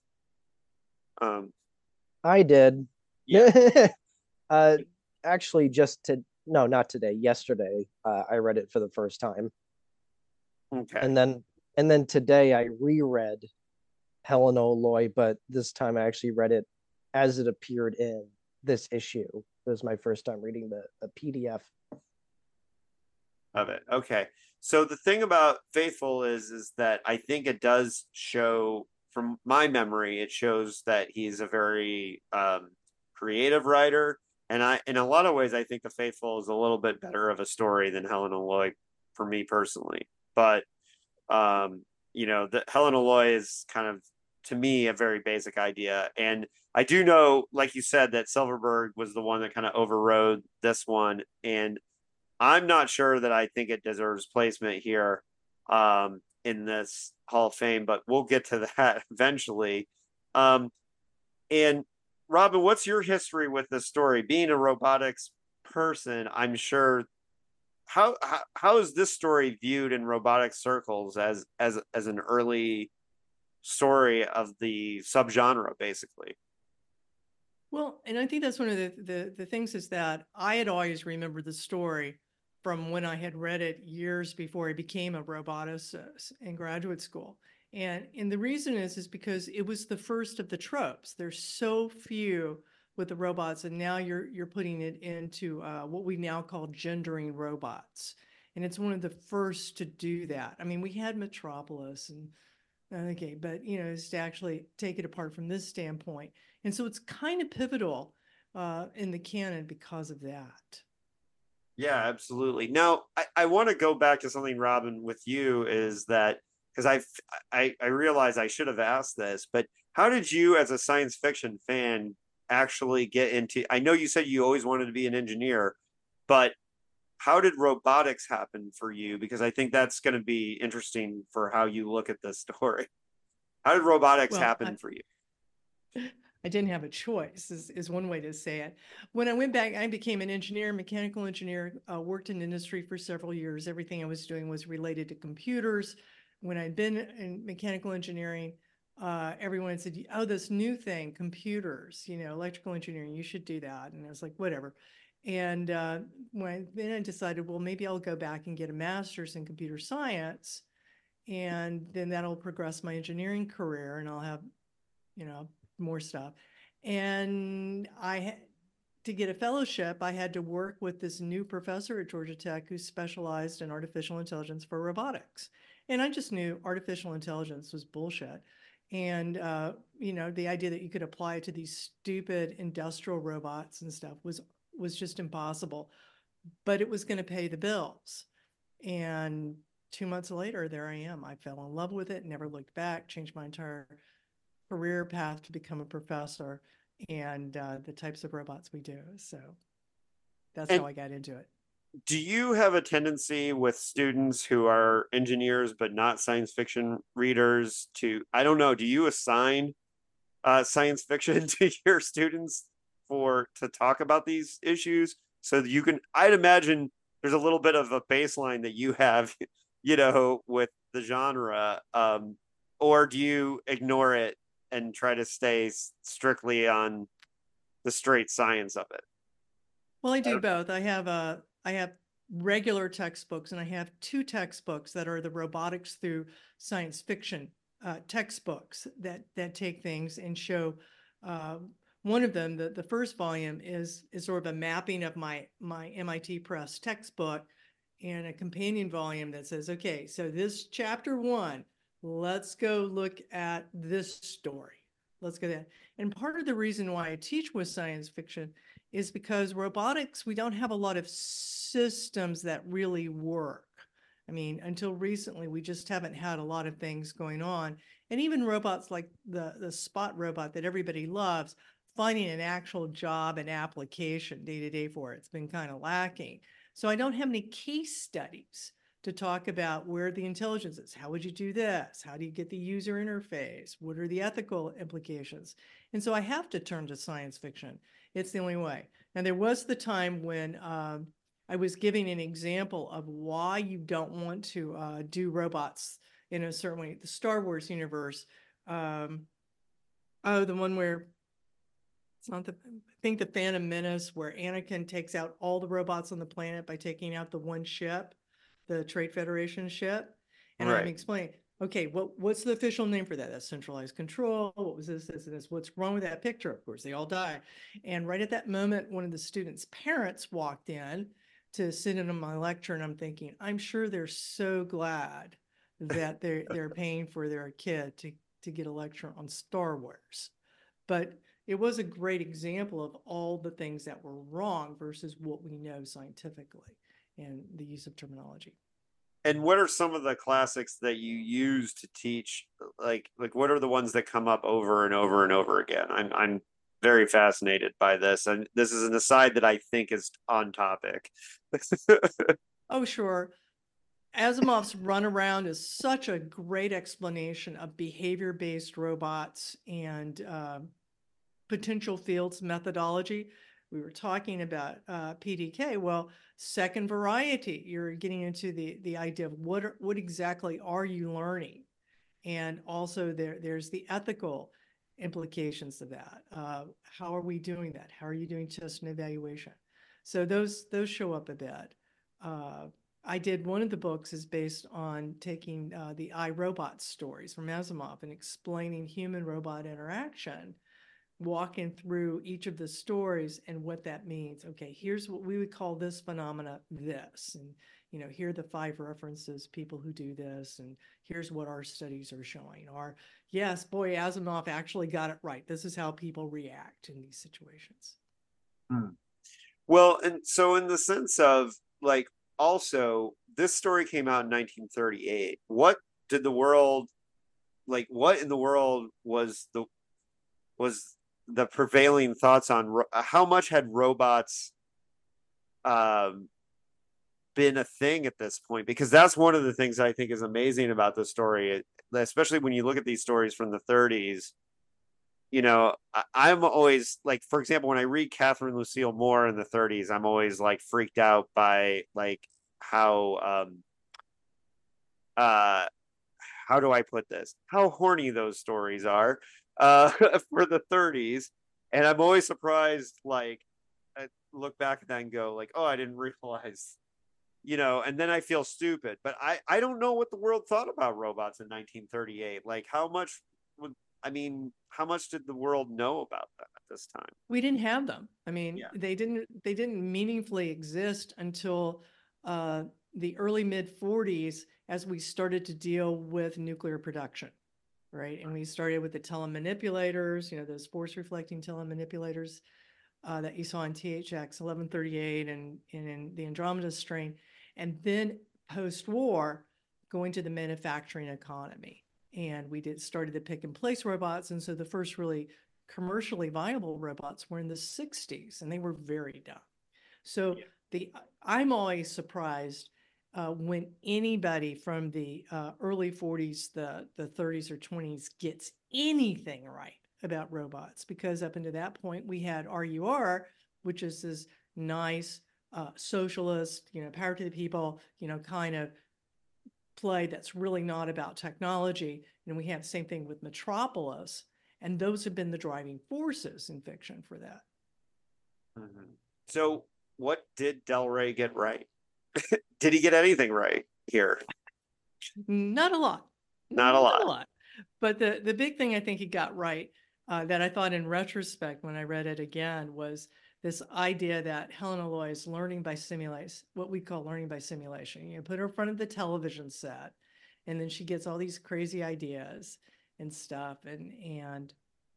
I did. Yeah. uh, Actually, no, not today. Yesterday, I read it for the first time, Okay. and then today I reread Helen O'Loy, but this time I actually read it as it appeared in this issue. It was my first time reading the PDF Of it. Okay. So the thing about Faithful is that I think it does show, from my memory, it shows that he's a very creative writer. And in a lot of ways, I think The Faithful is a little bit better of a story than Helen Alloy for me personally. But the Helen Alloy is kind of, to me, a very basic idea. And I do know, like you said, that Silverberg was the one that kind of overrode this one. And I'm not sure that I think it deserves placement here. in this Hall of Fame, but we'll get to that eventually. And Robin, what's your history with this story? Being a robotics person, I'm sure how is this story viewed in robotic circles as an early story of the subgenre, basically? Well, and I think that's one of the things is that I had always remembered the story from when I had read it years before I became a roboticist in graduate school. And the reason is because it was the first of the tropes. There's so few with the robots, and now you're putting it into what we now call gendering robots. And it's one of the first to do that. I mean, we had Metropolis and okay, but is to actually take it apart from this standpoint. And so it's kind of pivotal in the canon because of that. Yeah, absolutely. Now, I want to go back to something, Robin, with you is that because I realize I should have asked this, but how did you, as a science fiction fan, actually get into? I know you said you always wanted to be an engineer, but how did robotics happen for you? Because I think that's going to be interesting for how you look at this story. How did robotics Well, happen for you? I didn't have a choice is one way to say it. When I went back, I became an engineer, mechanical engineer, worked in industry for several years. Everything I was doing was related to computers. When I'd been in mechanical engineering, everyone said, oh, this new thing, computers, electrical engineering, you should do that. And I was like, whatever. And then I decided, well, maybe I'll go back and get a master's in computer science. And then that'll progress my engineering career and I'll have, more stuff. And to get a fellowship, I had to work with this new professor at Georgia Tech who specialized in artificial intelligence for robotics. And I just knew artificial intelligence was bullshit. And, the idea that you could apply it to these stupid industrial robots and stuff was just impossible. But it was going to pay the bills. And 2 months later, there I am. I fell in love with it, never looked back, changed my entire career path to become a professor and the types of robots we do. So that's how I got into it. Do you have a tendency with students who are engineers but not science fiction readers to, I don't know, do you assign science fiction to your students to talk about these issues so that you can, I'd imagine there's a little bit of a baseline that you have, with the genre, or do you ignore it and try to stay strictly on the straight science of it? Well, I do both. I have regular textbooks, and I have 2 textbooks that are the robotics through science fiction textbooks that take things and show. One of them, the first volume, is sort of a mapping of my MIT Press textbook, and a companion volume that says, okay, so this chapter 1. Let's go look at this story. Let's go there. And part of the reason why I teach with science fiction is because robotics, we don't have a lot of systems that really work. I mean, until recently, we just haven't had a lot of things going on. And even robots like the Spot robot that everybody loves, finding an actual job and application day to day for it's been kind of lacking. So I don't have any case studies to talk about where the intelligence is. How would you do this? How do you get the user interface? What are the ethical implications? And so I have to turn to science fiction. It's the only way. And there was the time when I was giving an example of why you don't want to do robots in a certain way. The Star Wars universe, the one where it's not I think the Phantom Menace, where Anakin takes out all the robots on the planet by taking out the one ship, the Trade Federation ship. And right. I'm explaining, okay, what's the official name for that? That's centralized control. What was this, and this? What's wrong with that picture? Of course, they all die. And right at that moment, one of the students' parents walked in to sit in on my lecture, and I'm thinking, I'm sure they're so glad that they're paying for their kid to get a lecture on Star Wars. But it was a great example of all the things that were wrong versus what we know scientifically and the use of terminology. And what are some of the classics that you use to teach? Like what are the ones that come up over and over and over again? I'm very fascinated by this, and this is an aside that I think is on topic. Oh, sure. Asimov's Runaround is such a great explanation of behavior-based robots and potential fields methodology. We were talking about PDK. Well, second variety, you're getting into the idea of what exactly are you learning? And also there's the ethical implications of that. How are we doing that? How are you doing test and evaluation? So those show up a bit. I did one of the books is based on taking the iRobot stories from Asimov and explaining human robot interaction, walking through each of the stories and what that means. Okay, here's what we would call this phenomena this, and here are the 5 references, people who do this, and here's what our studies are showing. Or yes, boy, Asimov actually got it right. This is how people react in these situations. Well, and so in the sense of like, also this story came out in 1938. What in the world was the prevailing thoughts on how much had robots been a thing at this point? Because that's one of the things I think is amazing about the story, especially when you look at these stories from the 30s. I'm always like, for example, when I read Catherine Lucille Moore in the 30s, I'm always like freaked out by like how do I put this? How horny those stories are for the 30s. And I'm always surprised, like, I look back at that and go, like, oh, I didn't realize, and then I feel stupid. But I don't know what the world thought about robots in 1938. Like, how much did the world know about that at this time? We didn't have them. I mean, they didn't meaningfully exist until the early mid 40s as we started to deal with nuclear production, right? And we started with the telemanipulators, those force reflecting telemanipulators that you saw in THX 1138 and in the Andromeda strain. And then post-war, going to the manufacturing economy. And we started the pick and place robots. And so the first really commercially viable robots were in the 60s, and they were very dumb. So I'm always surprised when anybody from the early 40s, the 30s or 20s gets anything right about robots, because up until that point we had RUR, which is this nice socialist, power to the people, kind of play that's really not about technology. And we have the same thing with Metropolis, and those have been the driving forces in fiction for that. Mm-hmm. So what did Del Rey get right? Did he get anything right here? Not a lot. Not a lot. But the big thing I think he got right, that I thought in retrospect when I read it again, was this idea that Helena Loy is learning by simulation, what we call learning by simulation. You put her in front of the television set, and then she gets all these crazy ideas and stuff, and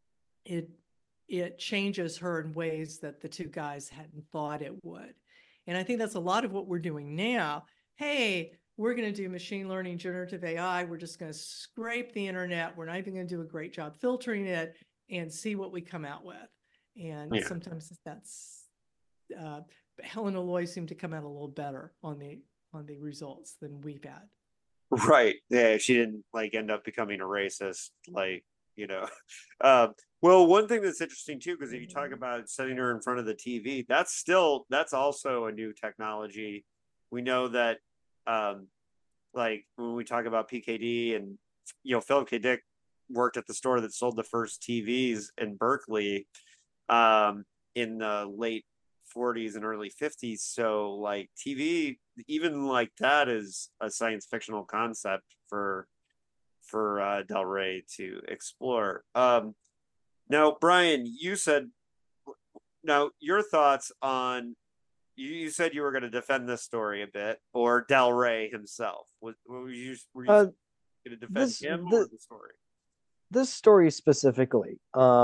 it changes her in ways that the two guys hadn't thought it would. And I think that's a lot of what we're doing now. Hey, we're going to do machine learning, generative AI. We're just going to scrape the internet. We're not even going to do a great job filtering it and see what we come out with. And sometimes that's Helena Loy seemed to come out a little better on the results than we've had. Right. Yeah, she didn't like end up becoming a racist, like, well, one thing that's interesting too, because if you talk about setting her in front of the TV, that's also a new technology. We know that like when we talk about PKD and Philip K. Dick worked at the store that sold the first TVs in Berkeley in the late 40s and early 50s. So like TV, even like that, is a science fictional concept for Del Rey to explore. Now, Brian, you said, now your thoughts on, you said you were going to defend this story a bit, or Del Rey himself. Were you going to defend him or the story? This story specifically,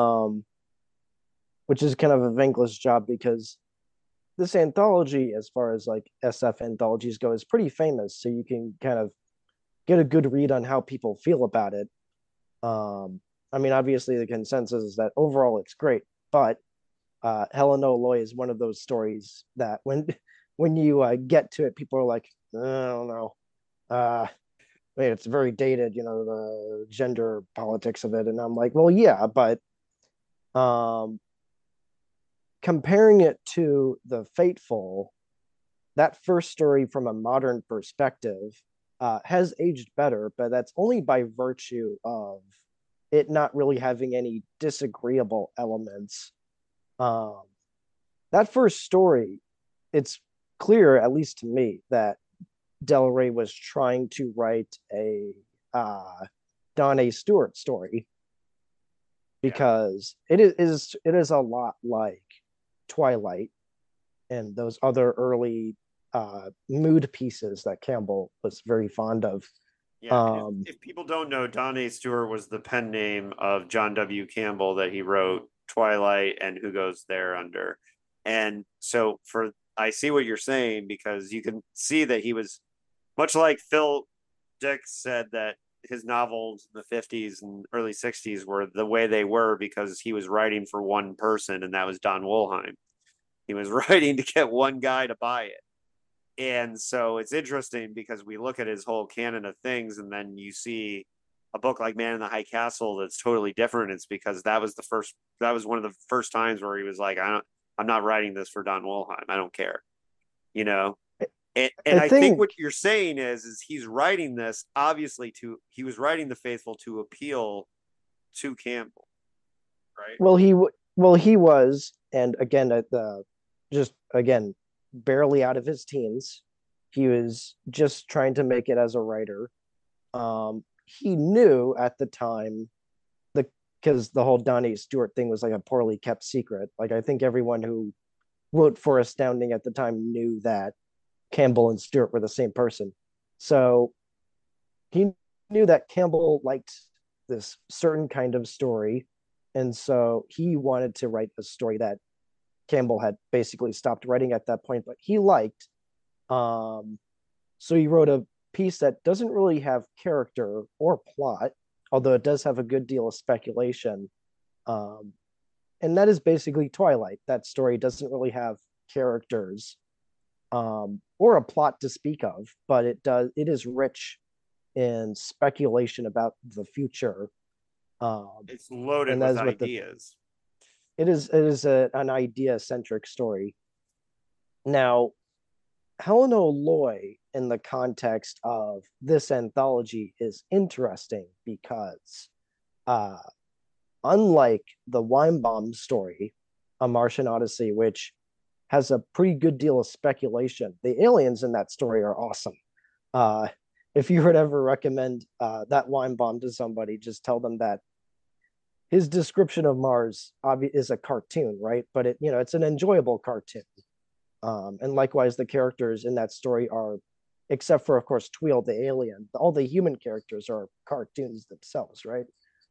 which is kind of a thankless job, because this anthology, as far as like SF anthologies go, is pretty famous. So you can kind of get a good read on how people feel about it. I mean, obviously the consensus is that overall it's great, but Helena Loy is one of those stories that when you get to it, people are like, I don't know. I mean, it's very dated, the gender politics of it. And I'm like, well, yeah, but um, comparing it to The Fateful, that first story from a modern perspective has aged better, but that's only by virtue of it not really having any disagreeable elements. Um, that first story, it's clear, at least to me, that Del Rey was trying to write a Don A. Stewart story because it is a lot like Twilight and those other early mood pieces that Campbell was very fond of. Yeah, and if people don't know, Don A. Stewart was the pen name of John W. Campbell that he wrote Twilight and Who Goes There Under. And so I see what you're saying because you can see that he was much like Phil Dick said that his novels in the 50s and early 60s were the way they were because he was writing for one person, and that was Don Wollheim. He was writing to get one guy to buy it. And so it's interesting because we look at his whole canon of things, and then you see a book like Man in the High Castle that's totally different. It's because that was one of the first times where he was like, I'm not writing this for Don Wollheim. I don't care, you know. And I think what you're saying is he's writing this obviously he was writing The Faithful to appeal to Campbell, right? Well, he was, and again, just again, barely out of his teens. He was just trying to make it as a writer. He knew at the time because the whole Donnie Stewart thing was like a poorly kept secret. Like I think everyone who wrote for Astounding at the time knew that Campbell and Stewart were the same person. So he knew that Campbell liked this certain kind of story. And so he wanted to write a story that Campbell had basically stopped writing at that point, but he liked. So he wrote a piece that doesn't really have character or plot, although it does have a good deal of speculation. Um, and that is basically Twilight. That story doesn't really have characters or a plot to speak of, but it is rich in speculation about the future. It's loaded with ideas. It is an idea centric story. Now, Helen O'Loy in the context of this anthology is interesting because unlike the Weinbaum story, A Martian Odyssey, which has a pretty good deal of speculation, the aliens in that story are awesome. If you would ever recommend that Weinbaum to somebody, just tell them that his description of Mars is a cartoon, right? But it's an enjoyable cartoon. And likewise, the characters in that story are, except for, of course, Tweel the alien, all the human characters are cartoons themselves, right?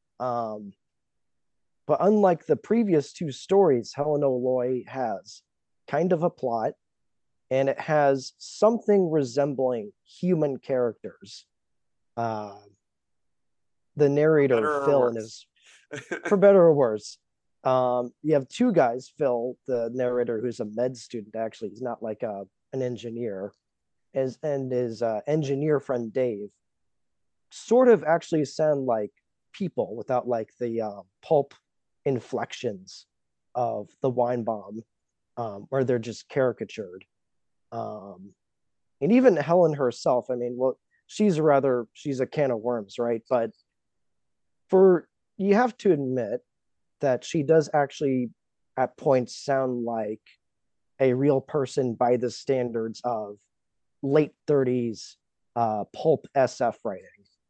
But unlike the previous two stories, Helen O'Loy has kind of a plot, and it has something resembling human characters. The narrator, Phil, and his, for better or worse, you have two guys, Phil, the narrator, who's a med student, actually. He's not like an engineer, and his engineer friend, Dave, sort of actually sound like people without like the pulp inflections of the Weinbaum, where they're just caricatured. And even Helen herself, I mean, well, she's a can of worms, right? But you have to admit that she does actually at points sound like a real person by the standards of late 30s pulp SF writing.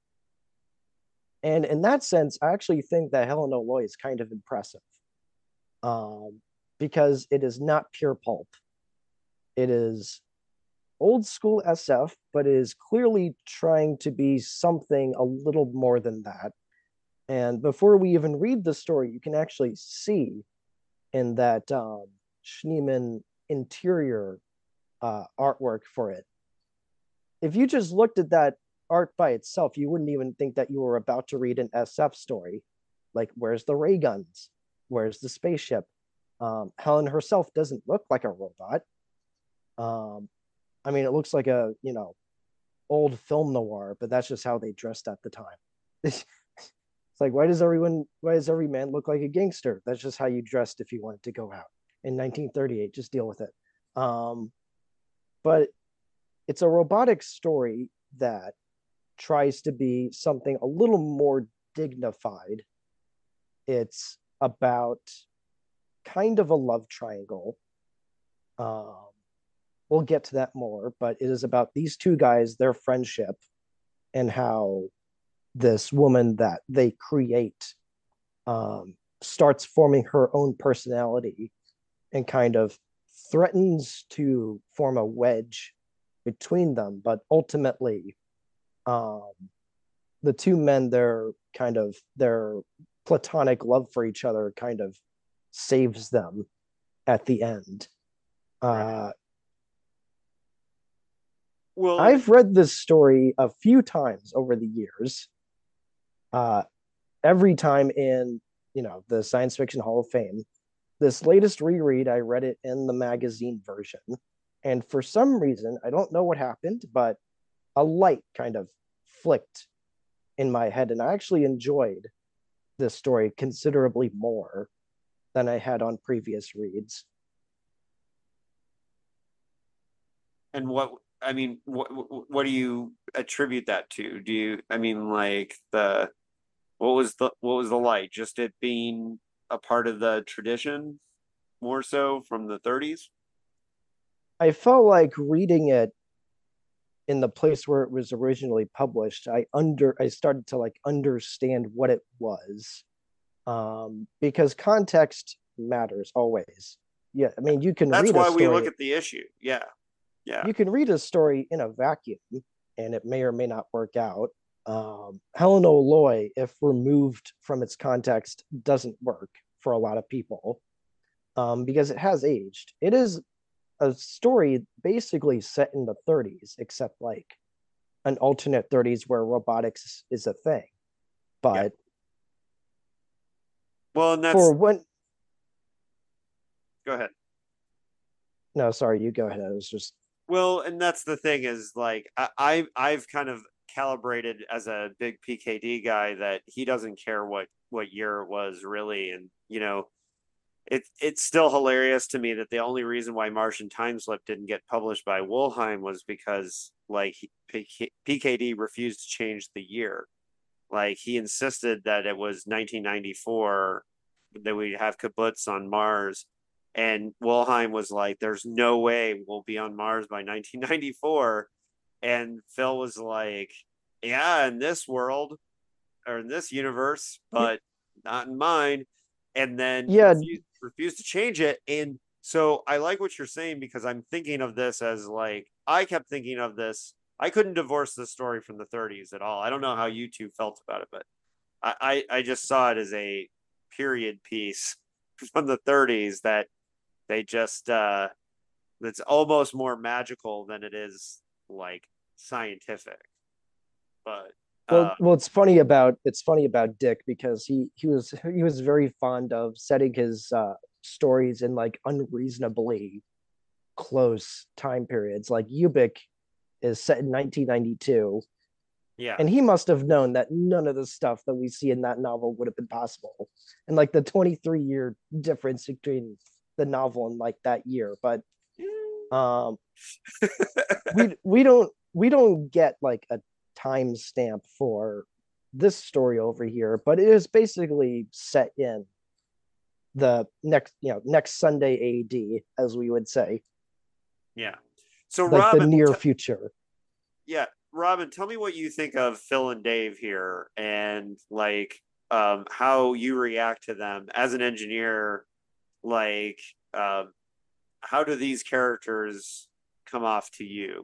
And in that sense, I actually think that Helen O'Loy is kind of impressive, because it is not pure pulp. It is old school SF, but it is clearly trying to be something a little more than that. And before we even read the story, you can actually see in that Schneemann interior artwork for it. If you just looked at that art by itself, you wouldn't even think that you were about to read an SF story. Like, where's the ray guns? Where's the spaceship? Helen herself doesn't look like a robot. I mean, it looks like a old film noir, but that's just how they dressed at the time. It's like, why does every man look like a gangster? That's just how you dressed if you wanted to go out in 1938. Just deal with it. But it's a robotics story that tries to be something a little more dignified. It's about kind of a love triangle. We'll get to that more, but it is about these two guys, their friendship, and how this woman that they create starts forming her own personality and kind of threatens to form a wedge between them. But ultimately, the two men, their platonic love for each other kind of saves them at the end. Well, I've read this story a few times over the years. Every time in, the Science Fiction Hall of Fame. This latest reread, I read it in the magazine version. And for some reason, I don't know what happened, but a light kind of flicked in my head. And I actually enjoyed this story considerably more than I had on previous reads. And what do you attribute that to? What was the light? Just it being a part of the tradition more so from the 30s? I felt like reading it in the place where it was originally published, I started to like understand what it was. Because context matters always. Yeah, I mean, you can That's read a why we story. look at the issue. Yeah. You can read a story in a vacuum, and it may or may not work out. Helen O'Loy, if removed from its context, doesn't work for a lot of people because it has aged. It is a story basically set in the 30s, except like an alternate 30s where robotics is a thing. But well, and that's for when. Go ahead. No, sorry, you go ahead. I was just. Well, and that's the thing is like I've kind of calibrated as a big PKD guy that he doesn't care what year it was really, and it's still hilarious to me that the only reason why Martian Time Slip didn't get published by Wollheim was because like PKD refused to change the year. Like he insisted that it was 1994 that we have kibbutz on Mars. And Wollheim was like, there's no way we'll be on Mars by 1994. And Phil was like, yeah, in this world or in this universe, but not in mine. And then refused to change it. And so I like what you're saying because I'm thinking of this as like, I kept thinking of this. I couldn't divorce this story from the 30s at all. I don't know how you two felt about it, but I just saw it as a period piece from the 30s that they just that's almost more magical than it is like scientific. But Well, it's funny about Dick because he was very fond of setting his stories in like unreasonably close time periods. Like Ubik is set in 1992. Yeah. And he must have known that none of the stuff that we see in that novel would have been possible. And like the 23-year difference between the novel and like that year. But we don't get like a timestamp for this story over here, but it is basically set in the next Sunday AD, as we would say. Yeah. So like Robin, the near future. Yeah, Robin, tell me what you think of Phil and Dave here, and like how you react to them as an engineer. Like, how do these characters come off to you?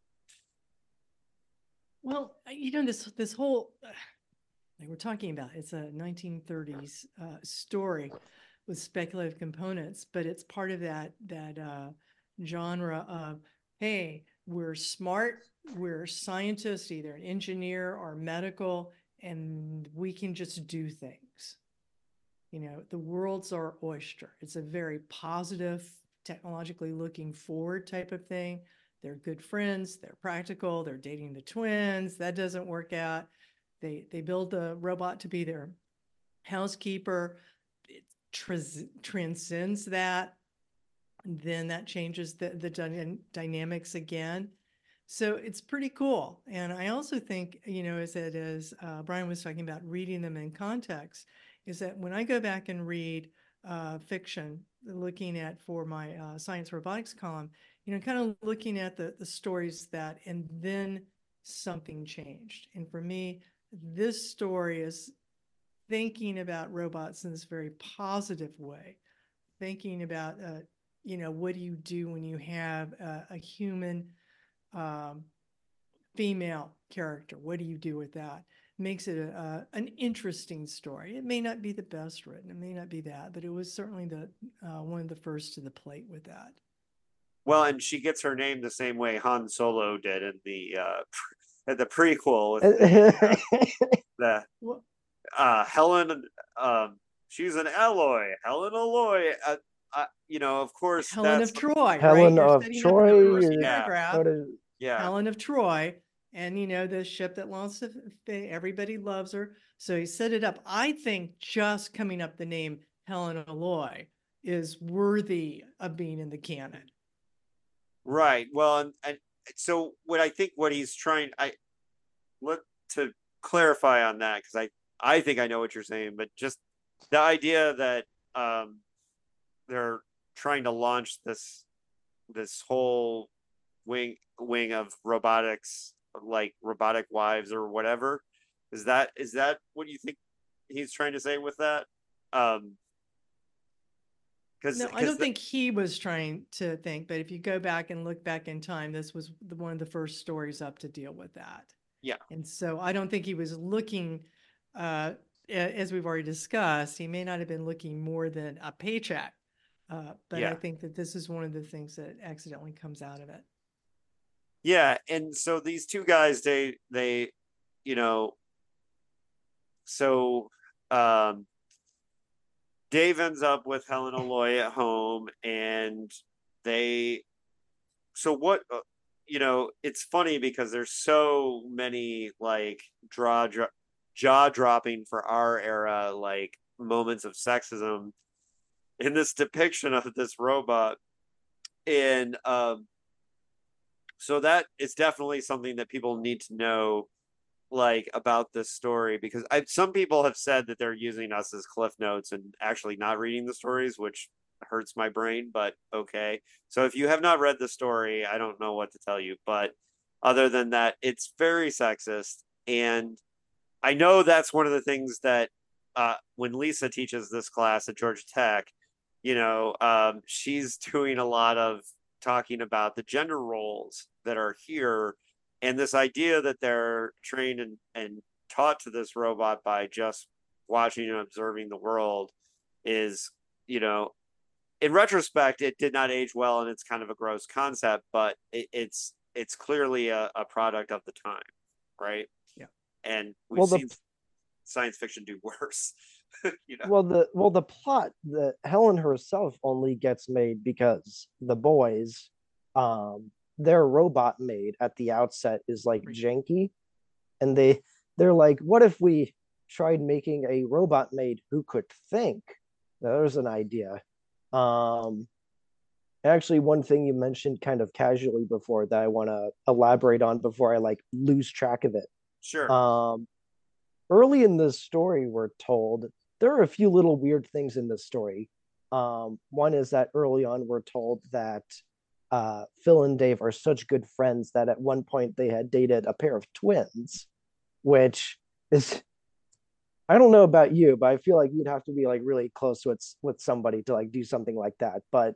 Well, this whole like we're talking about, it's a 1930s story with speculative components, but it's part of that genre of, hey, we're smart, we're scientists, either an engineer or medical, and we can just do things. The world's our oyster. It's a very positive, technologically looking forward type of thing. They're good friends. They're practical. They're dating the twins. That doesn't work out. They build the robot to be their housekeeper. It transcends that. And then that changes the dynamics again. So it's pretty cool. And I also think, as Brian was talking about reading them in context, is that when I go back and read fiction, looking at for my science robotics column, kind of looking at the stories that, and then something changed. And for me, this story is thinking about robots in this very positive way, thinking about, what do you do when you have a human female character? What do you do with that? Makes it an interesting story. It may not be the best written, it may not be that, but it was certainly one of the first to the plate with that. Well, and she gets her name the same way Han Solo did in the prequel. The Helen, she's an alloy. Helen Alloy. Of course, Helen of Troy. Helen right? of Troy. Yeah. Helen of Troy. And, the ship that lost everybody loves her. So he set it up. I think just coming up the name Helen Alloy is worthy of being in the canon. Right. Well, and so what he's trying, I look to clarify on that, because I think I know what you're saying, but just the idea that they're trying to launch this whole wing of robotics, like robotic wives or whatever. Is that what you think he's trying to say with that? No, I don't think he was trying to think, but if you go back and look back in time, this was one of the first stories up to deal with that. Yeah. And so I don't think he was looking, as we've already discussed, he may not have been looking more than a paycheck. But I think that this is one of the things that accidentally comes out of it. Yeah. And so these two guys, they Dave ends up with Helen Alloy at home, and it's funny because there's so many like jaw dropping for our era, like moments of sexism in this depiction of this robot. And so that is definitely something that people need to know, like, about this story, because some people have said that they're using us as cliff notes and actually not reading the stories, which hurts my brain, but okay. So if you have not read the story, I don't know what to tell you, but other than that, it's very sexist. And I know that's one of the things that when Lisa teaches this class at Georgia Tech, she's doing a lot of talking about the gender roles that are here, and this idea that they're trained and taught to this robot by just watching and observing the world is, in retrospect, it did not age well, and it's kind of a gross concept, but it's clearly a product of the time, right? Yeah. And we've seen science fiction do worse. Well, the plot, that Helen herself only gets made because the boys, their robot maid at the outset is like janky, and they're like, what if we tried making a robot maid who could think? There's an idea. Actually, one thing you mentioned kind of casually before that I want to elaborate on before I lose track of it. Sure. Early in this story, we're told there are a few little weird things in this story. One is that early on, we're told that Phil and Dave are such good friends that at one point they had dated a pair of twins, which is, I don't know about you, but I feel like you'd have to be really close with somebody to do something like that. But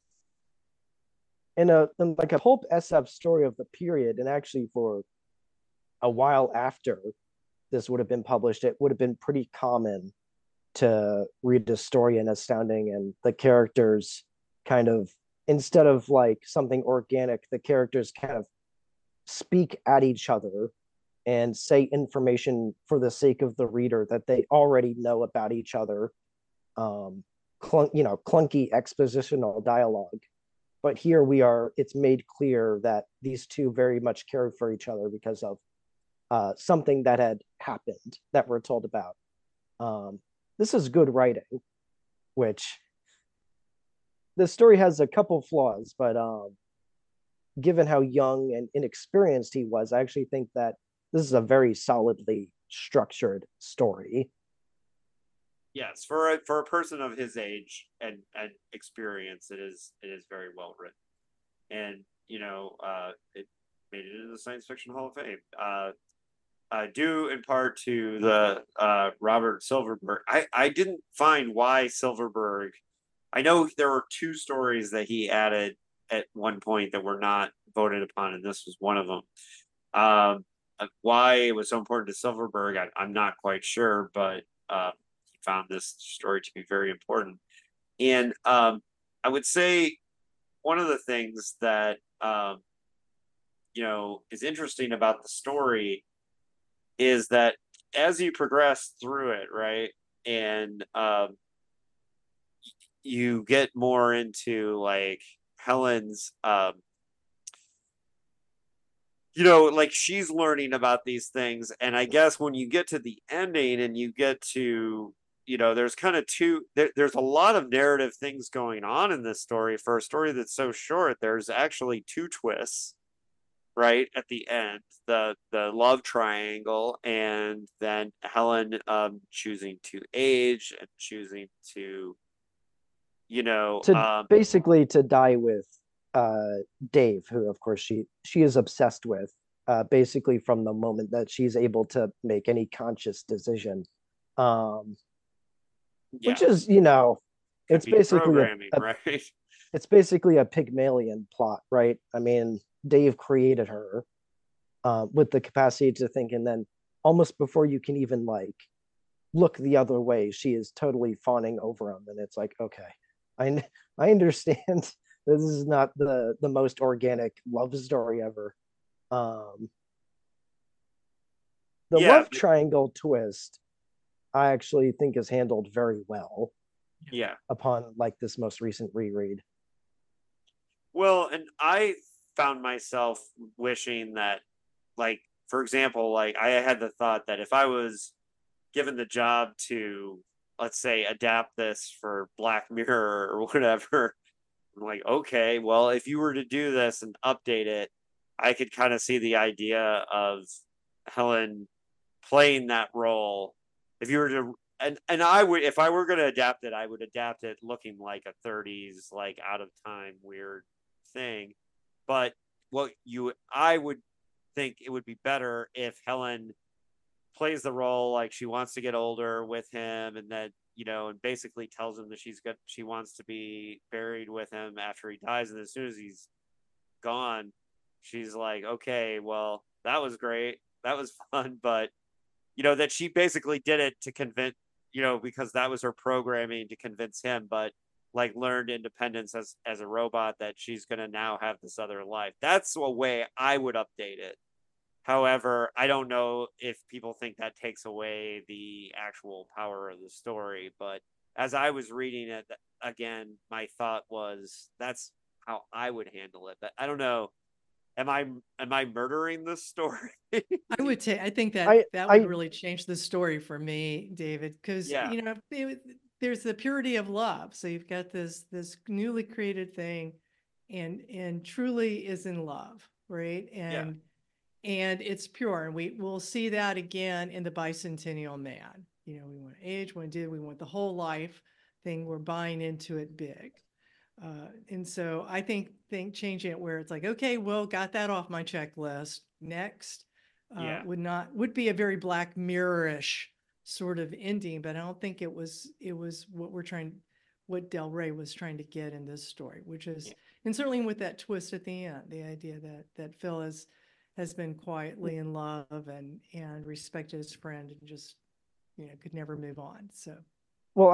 in a pulp SF story of the period, and actually for a while after this would have been published, it would have been pretty common to read a story in Astounding and the characters kind of, instead of something organic, the characters kind of speak at each other and say information for the sake of the reader that they already know about each other. Clunky expositional dialogue. But here it's made clear that these two very much cared for each other because of something that had happened that we're told about. This is good writing, which the story has a couple flaws, but given how young and inexperienced he was, I actually think that this is a very solidly structured story. Yes, for a person of his age and experience, it is very well written, and it made it into the Science Fiction Hall of Fame. Due in part to the Robert Silverberg. I didn't find why Silverberg. I know there were two stories that he added at one point that were not voted upon, and this was one of them. Why it was so important to Silverberg, I'm not quite sure, but he found this story to be very important. And I would say one of the things that is interesting about the story is that as you progress through it, right, and you get more into like Helen's like she's learning about these things, and I guess when you get to the ending and you get to there's kind of there's a lot of narrative things going on in this story. For a story that's so short, there's actually two twists right at the end, the love triangle, and then Helen choosing to age and choosing to basically to die with Dave, who of course she is obsessed with, basically from the moment that she's able to make any conscious decision, which is it's basically right. It's basically a Pygmalion plot, right? I mean, Dave created her with the capacity to think, and then almost before you can even like look the other way, she is totally fawning over him, and it's like, okay, I understand this is not the most organic love story ever. The love triangle twist, I actually think is handled very well. Yeah. Upon like this most recent reread. Well, and I found myself wishing that, like, for example, like I had the thought that if I was given the job to, let's say, adapt this for Black Mirror or whatever, I'm like, okay, well, if you were to do this and update it, I could kind of see the idea of Helen playing that role. If you were to, and I would, if I were going to adapt it, I would adapt it looking like a 30s, like out of time, weird thing. But I would think it would be better if Helen plays the role like she wants to get older with him, and then and basically tells him that she wants to be buried with him after he dies, and as soon as he's gone, she's like, okay, well, that was great, that was fun, but that she basically did it to convince because that was her programming to convince him, but like learned independence as a robot, that she's going to now have this other life. That's a way I would update it. However, I don't know if people think that takes away the actual power of the story, but as I was reading it again, my thought was that's how I would handle it. But I don't know. Am I murdering this story? I think that would really change the story for me, David, because there's the purity of love. So you've got this newly created thing, and truly is in love, right? And it's pure, and we'll see that again in the Bicentennial Man. We want age, we want the whole life thing. We're buying into it big. And so I think changing it where it's like, okay, well, got that off my checklist. Next, would be a very Black Mirror-ish sort of ending, but I don't think it was what Del Rey was trying to get in this story, which is, and certainly with that twist at the end, the idea that Phil has been quietly in love and respected his friend and just could never move on. So, well,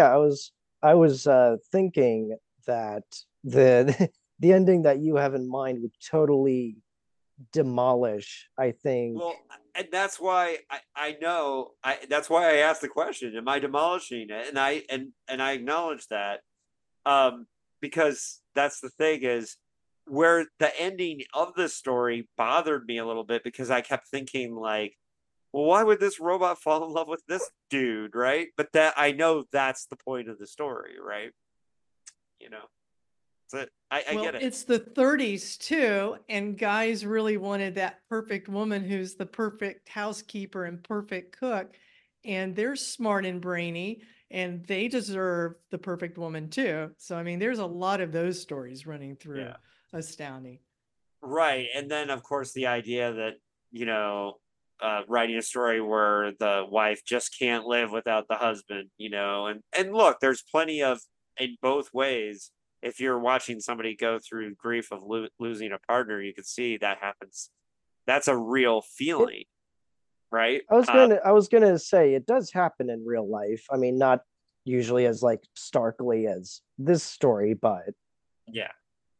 I was thinking that the the ending that you have in mind would totally demolish, I think. Well, and that's why I know that's why I asked the question, am I demolishing it? And I acknowledge that because that's the thing, is where the ending of the story bothered me a little bit, because I kept thinking like, well, why would this robot fall in love with this dude, right? But that, I know that's the point of the story, right? You know, so I Well, get it. it's the 30s too, and guys really wanted that perfect woman who's the perfect housekeeper and perfect cook, and they're smart and brainy, and they deserve the perfect woman too. So, I mean, there's a lot of those stories running through Yeah. Astounding. Right. And then, of course, the idea that, you know, writing a story where the wife just can't live without the husband, you know, and look, there's plenty of, in both ways. If you're watching somebody go through grief of losing a partner, you can see that happens. That's a real It, feeling, right? I was gonna say it does happen in real life. I mean, not usually as like starkly as this story, but Yeah.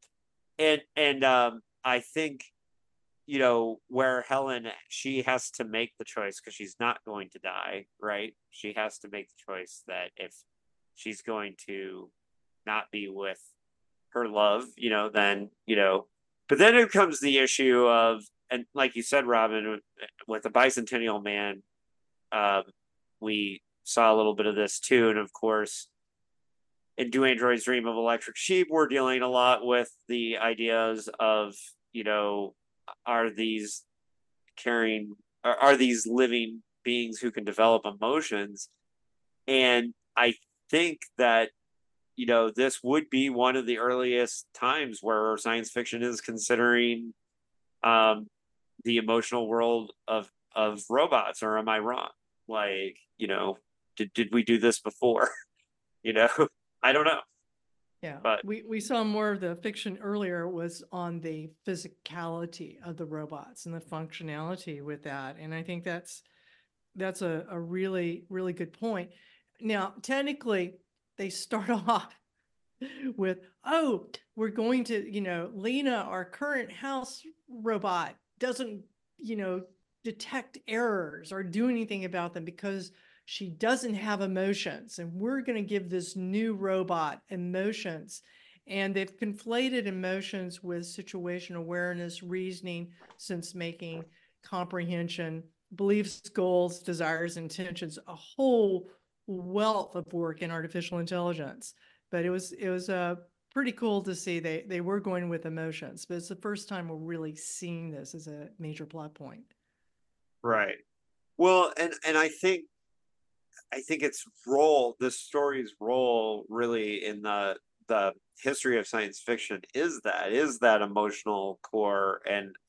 And I think, you know, where Helen, she has to make the choice because she's not going to die, right? She has to make the choice that if she's going to not be with her love, you know, then, you know, but then it comes the issue of, and like you said, Robin, with the Bicentennial Man, um, we saw a little bit of this too. And of course, in Do Androids Dream of Electric Sheep, we're dealing a lot with the ideas of, you know, are these caring, are these living beings who can develop emotions? And I think that, you know, this would be one of the earliest times where science fiction is considering um, the emotional world of robots, or am I wrong? Like, you know, did we do this before? You know, I don't know. Yeah, But we saw more of the fiction earlier was on the physicality of the robots and the functionality with that. And I think that's a really, really good point. Now, technically, they start off with, oh, we're going to, you know, Lena, our current house robot, doesn't, you know, detect errors or do anything about them because she doesn't have emotions. And we're going to give this new robot emotions. And they've conflated emotions with situation awareness, reasoning, sense making, comprehension, beliefs, goals, desires, intentions, a whole wealth of work in artificial intelligence. But it was pretty cool to see they were going with emotions, but it's the first time we're really seeing this as a major plot point. right. Well, and I think its role, this story's role, really in the history of science fiction is that emotional core,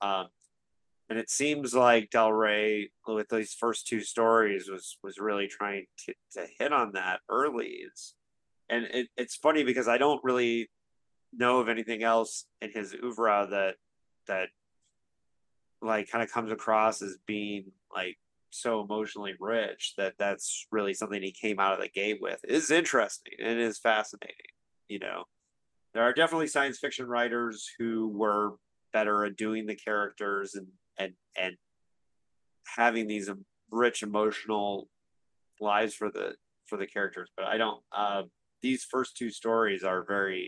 and it seems like Del Rey with these first two stories was really trying to hit on that early. And it's funny because I don't really know of anything else in his oeuvre that like kind of comes across as being like so emotionally rich, that's really something he came out of the gate with. It is interesting and it is fascinating. You know, there are definitely science fiction writers who were better at doing the characters and having these rich emotional lives for the characters, but I don't. These first two stories are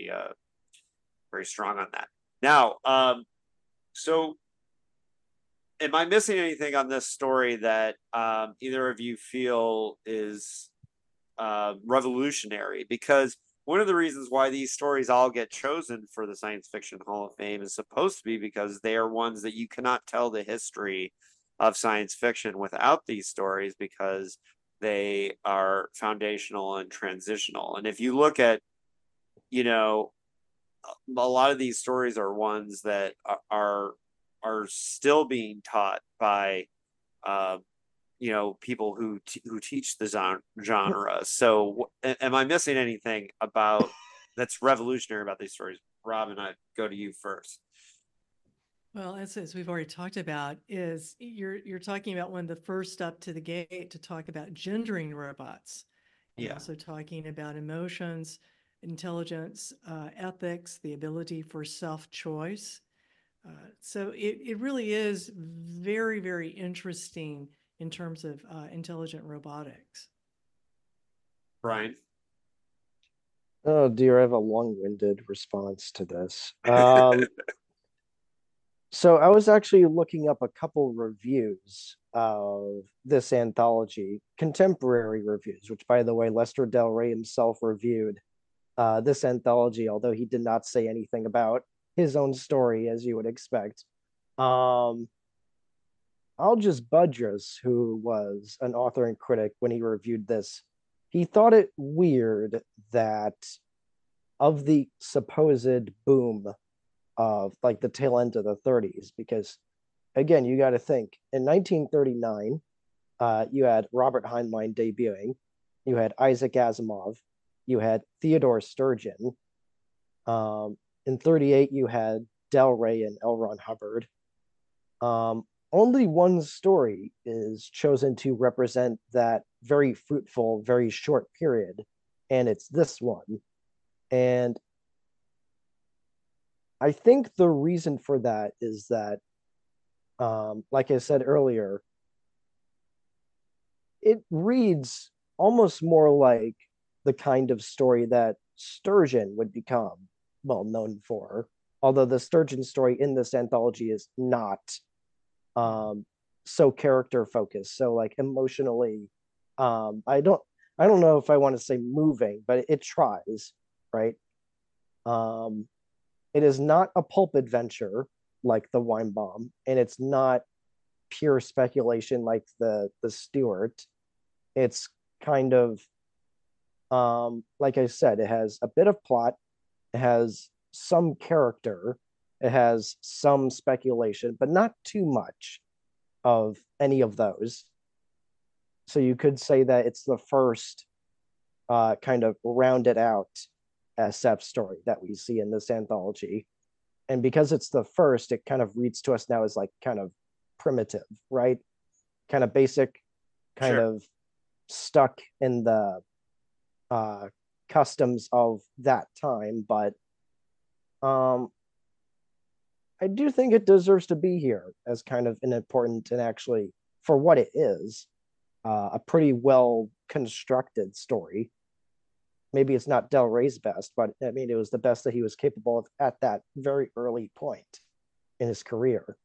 very strong on that. Now, so am I missing anything on this story that either of you feel is revolutionary? Because one of the reasons why these stories all get chosen for the Science Fiction Hall of Fame is supposed to be because they are ones that you cannot tell the history of science fiction without these stories, because they are foundational and transitional. And if you look at, you know, a lot of these stories are ones that are still being taught by uh, you know, people who teach the genre. So am I missing anything about that's revolutionary about these stories? Robin, I go to you first. Well, as we've already talked about, is you're talking about one of the first up to the gate to talk about gendering robots, and Yeah. also talking about emotions, intelligence, ethics, the ability for self-choice. So it really is very, very interesting in terms of intelligent robotics. Brian. Oh dear, I have a long-winded response to this. So I was actually looking up a couple reviews of this anthology, contemporary reviews, which by the way, Lester Del Rey himself reviewed this anthology, although he did not say anything about his own story, as you would expect. Um, Algis Budrys, who was an author and critic when he reviewed this, he thought it weird that of the supposed boom of like the tail end of the 30s, because again, you got to think in 1939, you had Robert Heinlein debuting, you had Isaac Asimov, you had Theodore Sturgeon. In 38, you had Del Rey and L. Ron Hubbard. Only one story is chosen to represent that very fruitful, very short period, and it's this one. And I think the reason for that is that, like I said earlier, it reads almost more like the kind of story that Sturgeon would become well known for. Although the Sturgeon story in this anthology is not um, so character focused, so like emotionally, I don't know if I want to say moving, but it tries, right? Um, it is not a pulp adventure like the Wine Bomb, and it's not pure speculation like the Stewart. It's kind of like I said, it has a bit of plot, it has some character, it has some speculation, but not too much of any of those. So you could say that it's the first kind of rounded out SF story that we see in this anthology. And because it's the first, it kind of reads to us now as like kind of primitive, right? Kind of basic, kind Sure. of stuck in the uh, customs of that time. But um, I do think it deserves to be here as kind of an important and actually, for what it is, a pretty well constructed story. Maybe it's not Del Rey's best, but I mean, it was the best that he was capable of at that very early point in his career.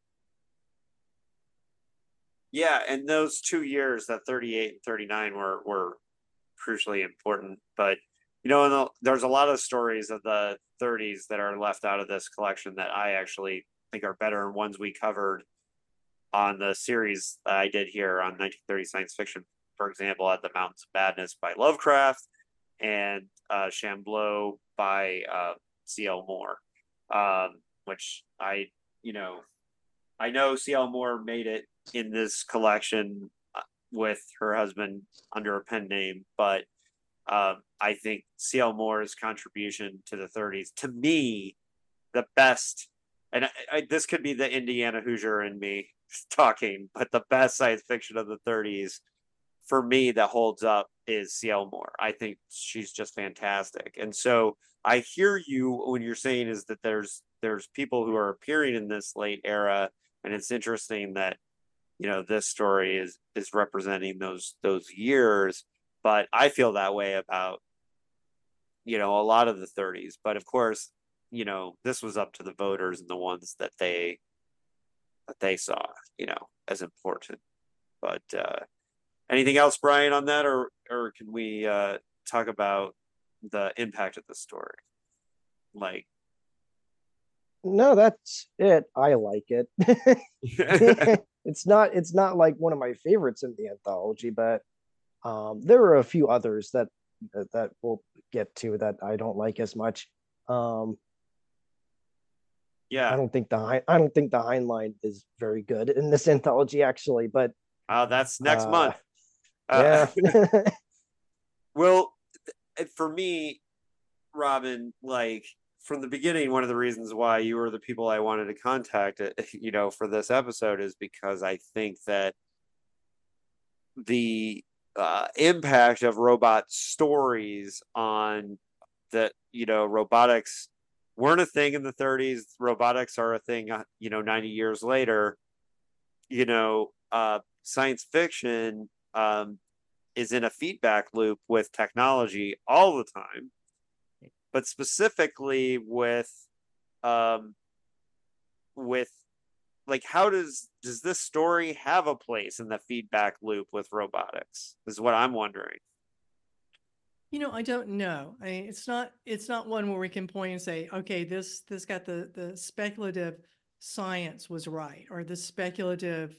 Yeah, and those 2 years, that 38 and 39, were crucially important. But there's a lot of stories of the 30s that are left out of this collection that I actually think are better, and ones we covered on the series that I did here on 1930 science fiction. For example, at the Mountains of Madness by Lovecraft, and Shambleau by C.L. Moore, which you know, I know C.L. Moore made it in this collection with her husband under a pen name, but I think C.L. Moore's contribution to the 30s, to me, the best, and this could be the Indiana Hoosier in me talking, but the best science fiction of the 30s for me that holds up is C.L. Moore. I think she's just fantastic. And so I hear you when you're saying is that there's people who are appearing in this late era, and it's interesting that this story is representing those years. But I feel that way about a lot of the 30s. But of course, this was up to the voters and the ones that they saw as important. But anything else, Brian, on that, or can we talk about the impact of the story? Like, No, that's it. I like it. It's not like one of my favorites in the anthology, but there are a few others that we'll get to that I don't like as much. Um, yeah, I don't think the Heinlein is very good in this anthology actually, but that's next uh, month. Uh, yeah. well, for me, Robin, like from the beginning, one of the reasons why you were the people I wanted to contact, for this episode is because I think that the impact of robot stories on that, robotics weren't a thing in the 30s. Robotics are a thing, 90 years later. Science fiction is in a feedback loop with technology all the time. but specifically um, with like how does this story have a place in the feedback loop with robotics? Is what I'm wondering. I don't know. I mean, it's not one where we can point and say, okay, this got the speculative science was right, or the speculative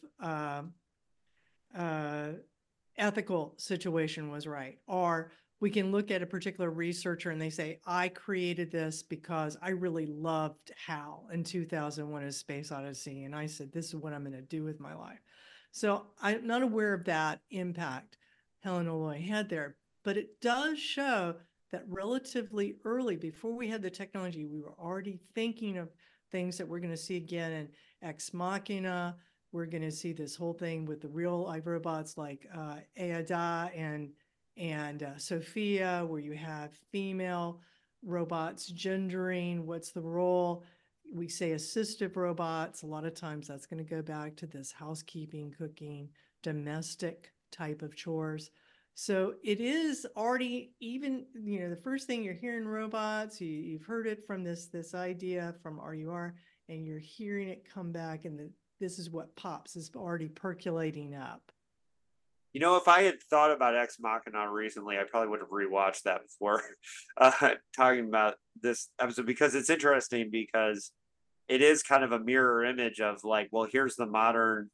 uh, ethical situation was right, or we can look at a particular researcher and they say, I created this because I really loved HAL in 2001: A Space Odyssey, and I said, this is what I'm going to do with my life. So I'm not aware of that impact Helen O'Loy had there, but it does show that relatively early, before we had the technology, we were already thinking of things that we're going to see again in Ex Machina. We're going to see this whole thing with the real live robots like Ada and Sophia, where you have female robots gendering. What's the role? We say assistive robots. A lot of times that's going to go back to this housekeeping, cooking, domestic type of chores. So it is already, even, the first thing you're hearing robots, you've heard it from this idea from RUR, and you're hearing it come back, and this is what pops, is already percolating up. If I had thought about Ex Machina recently, I probably would have rewatched that before talking about this episode, because it's interesting, because it is kind of a mirror image of like, well, here's the modern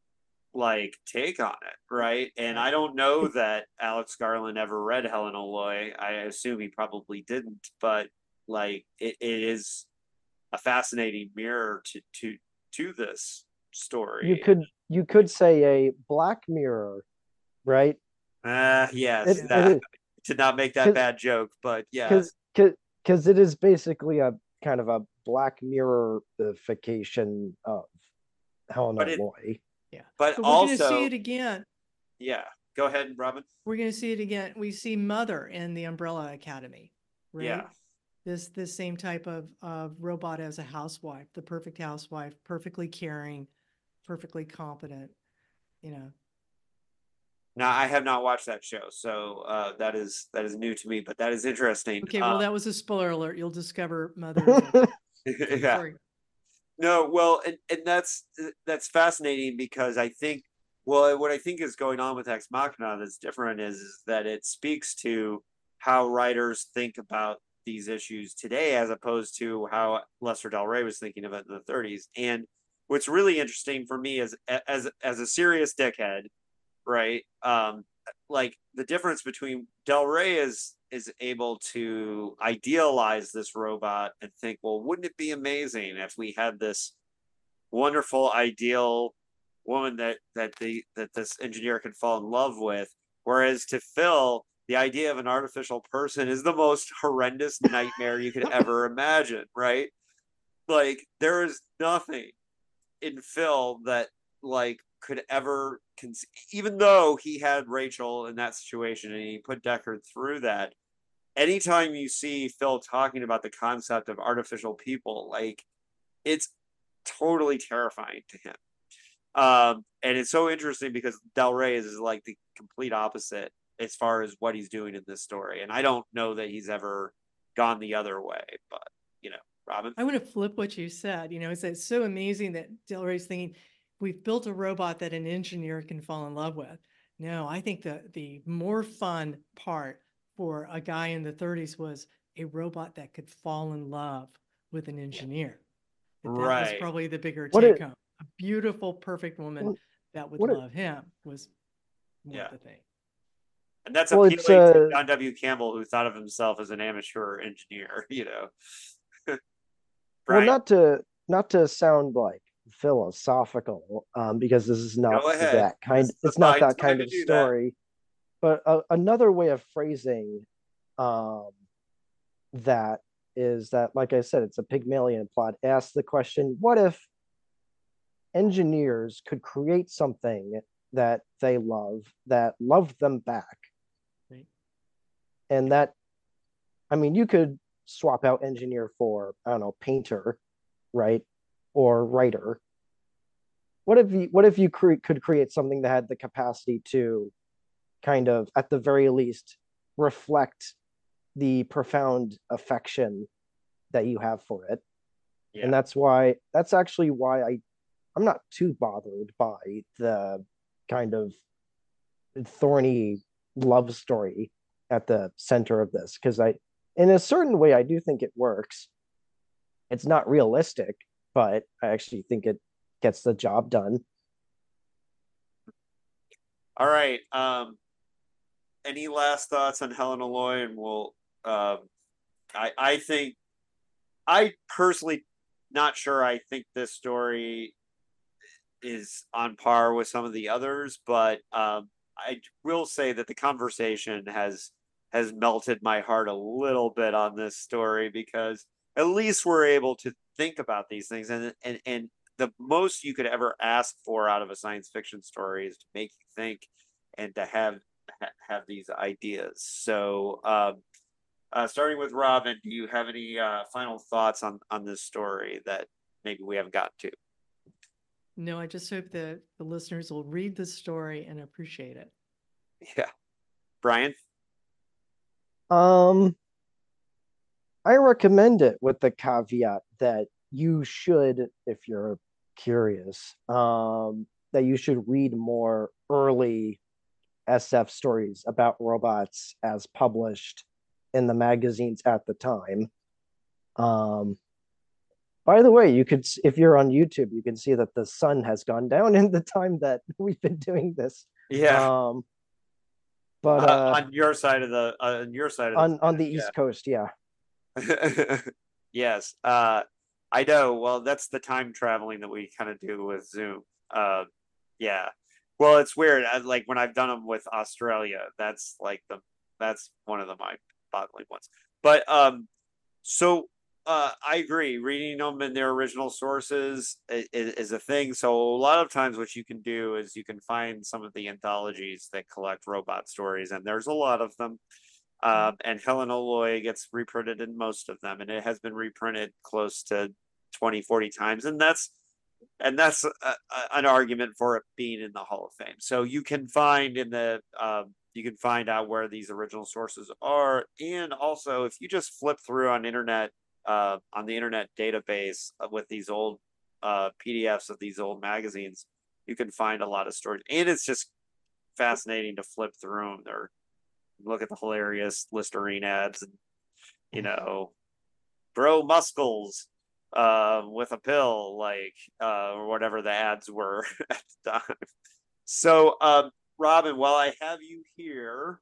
like take on it, right? And I don't know that Alex Garland ever read Helen O'Loy. I assume he probably didn't, but like it is a fascinating mirror to this story. You could say a Black Mirror, right? Yes, It, that it, to not make that bad joke, but yes. Because it is basically a kind of a Black Mirrorification of Helen O'Loy. Yeah. But we're also going to see it again. Yeah. Go ahead, Robin. We're going to see it again. We see Mother in the Umbrella Academy, right? Yeah. This same type of robot as a housewife, the perfect housewife, perfectly caring, perfectly competent, Now, I have not watched that show, so that is new to me, but that is interesting. Okay, well, that was a spoiler alert. You'll discover Mother. Yeah. Sorry. No, well, and that's fascinating, because I think, well, what I think is going on with Ex Machina that's different is that it speaks to how writers think about these issues today, as opposed to how Lester Del Rey was thinking of it in the 30s. And what's really interesting for me is, as a serious dickhead, right? Like the difference between Del Rey is able to idealize this robot and think, well, wouldn't it be amazing if we had this wonderful, ideal woman that this engineer could fall in love with? Whereas to Phil, the idea of an artificial person is the most horrendous nightmare you could ever imagine, right? Like there is nothing in Phil that like could ever even though he had Rachel in that situation and he put Deckard through that. Anytime you see Phil talking about the concept of artificial people, like it's totally terrifying to him. And it's so interesting because Del Rey is like the complete opposite as far as what he's doing in this story. And I don't know that he's ever gone the other way, but Robin? I want to flip what you said. It's so amazing that Del Rey's thinking, we've built a robot that an engineer can fall in love with. No, I think the more fun part for a guy in the 30s was a robot that could fall in love with an engineer. That was probably the bigger take home. A beautiful, perfect woman that would love him was more the thing. And that's appealing to John W. Campbell, who thought of himself as an amateur engineer, Well, not to sound like philosophical, because this is not that kind. It's not that kind of story. But another way of phrasing that is that, like I said, it's a Pygmalion plot. Ask the question: what if engineers could create something that they love, that loved them back, right? And that, I mean, you could swap out engineer for, I don't know, painter, right? Or writer. What if you could create something that had the capacity to kind of, at the very least, reflect the profound affection that you have for it. Yeah. And that's actually why I'm not too bothered by the kind of thorny love story at the center of this, because in a certain way, I do think it works. It's not realistic, but I actually think it gets the job done. All right. Any last thoughts on Helen Alloy? And we'll, I think, I personally not sure. I think this story is on par with some of the others, but I will say that the conversation has melted my heart a little bit on this story, because at least we're able to think about these things, and the most you could ever ask for out of a science fiction story is to make you think and to have these ideas. So starting with Robin, do you have any final thoughts on this story that maybe we haven't gotten to? No, I just hope that the listeners will read the story and appreciate it. Yeah. Brian? I recommend it with the caveat that you should, if you're curious, that you should read more early SF stories about robots as published in the magazines at the time. By the way, you could, if you're on YouTube, you can see that the sun has gone down in the time that we've been doing this. Yeah. But on your side of the on the East Coast, yeah. Yes. I know. Well, that's the time traveling that we kind of do with Zoom. Yeah. Well, it's weird. Like when I've done them with Australia, that's one of the mind-boggling ones. But so I agree. Reading them in their original sources is a thing. So a lot of times, what you can do is you can find some of the anthologies that collect robot stories, and there's a lot of them. And Helen Alloy gets reprinted in most of them, and it has been reprinted close to 20, 40 times, and that's an argument for it being in the Hall of Fame. So you can find you can find out where these original sources are, and also if you just flip through on the internet database with these old PDFs of these old magazines, you can find a lot of stories, and it's just fascinating to flip through them. They're look at the hilarious Listerine ads, and grow muscles with a pill, or whatever the ads were at the time. So Robin, while I have you here,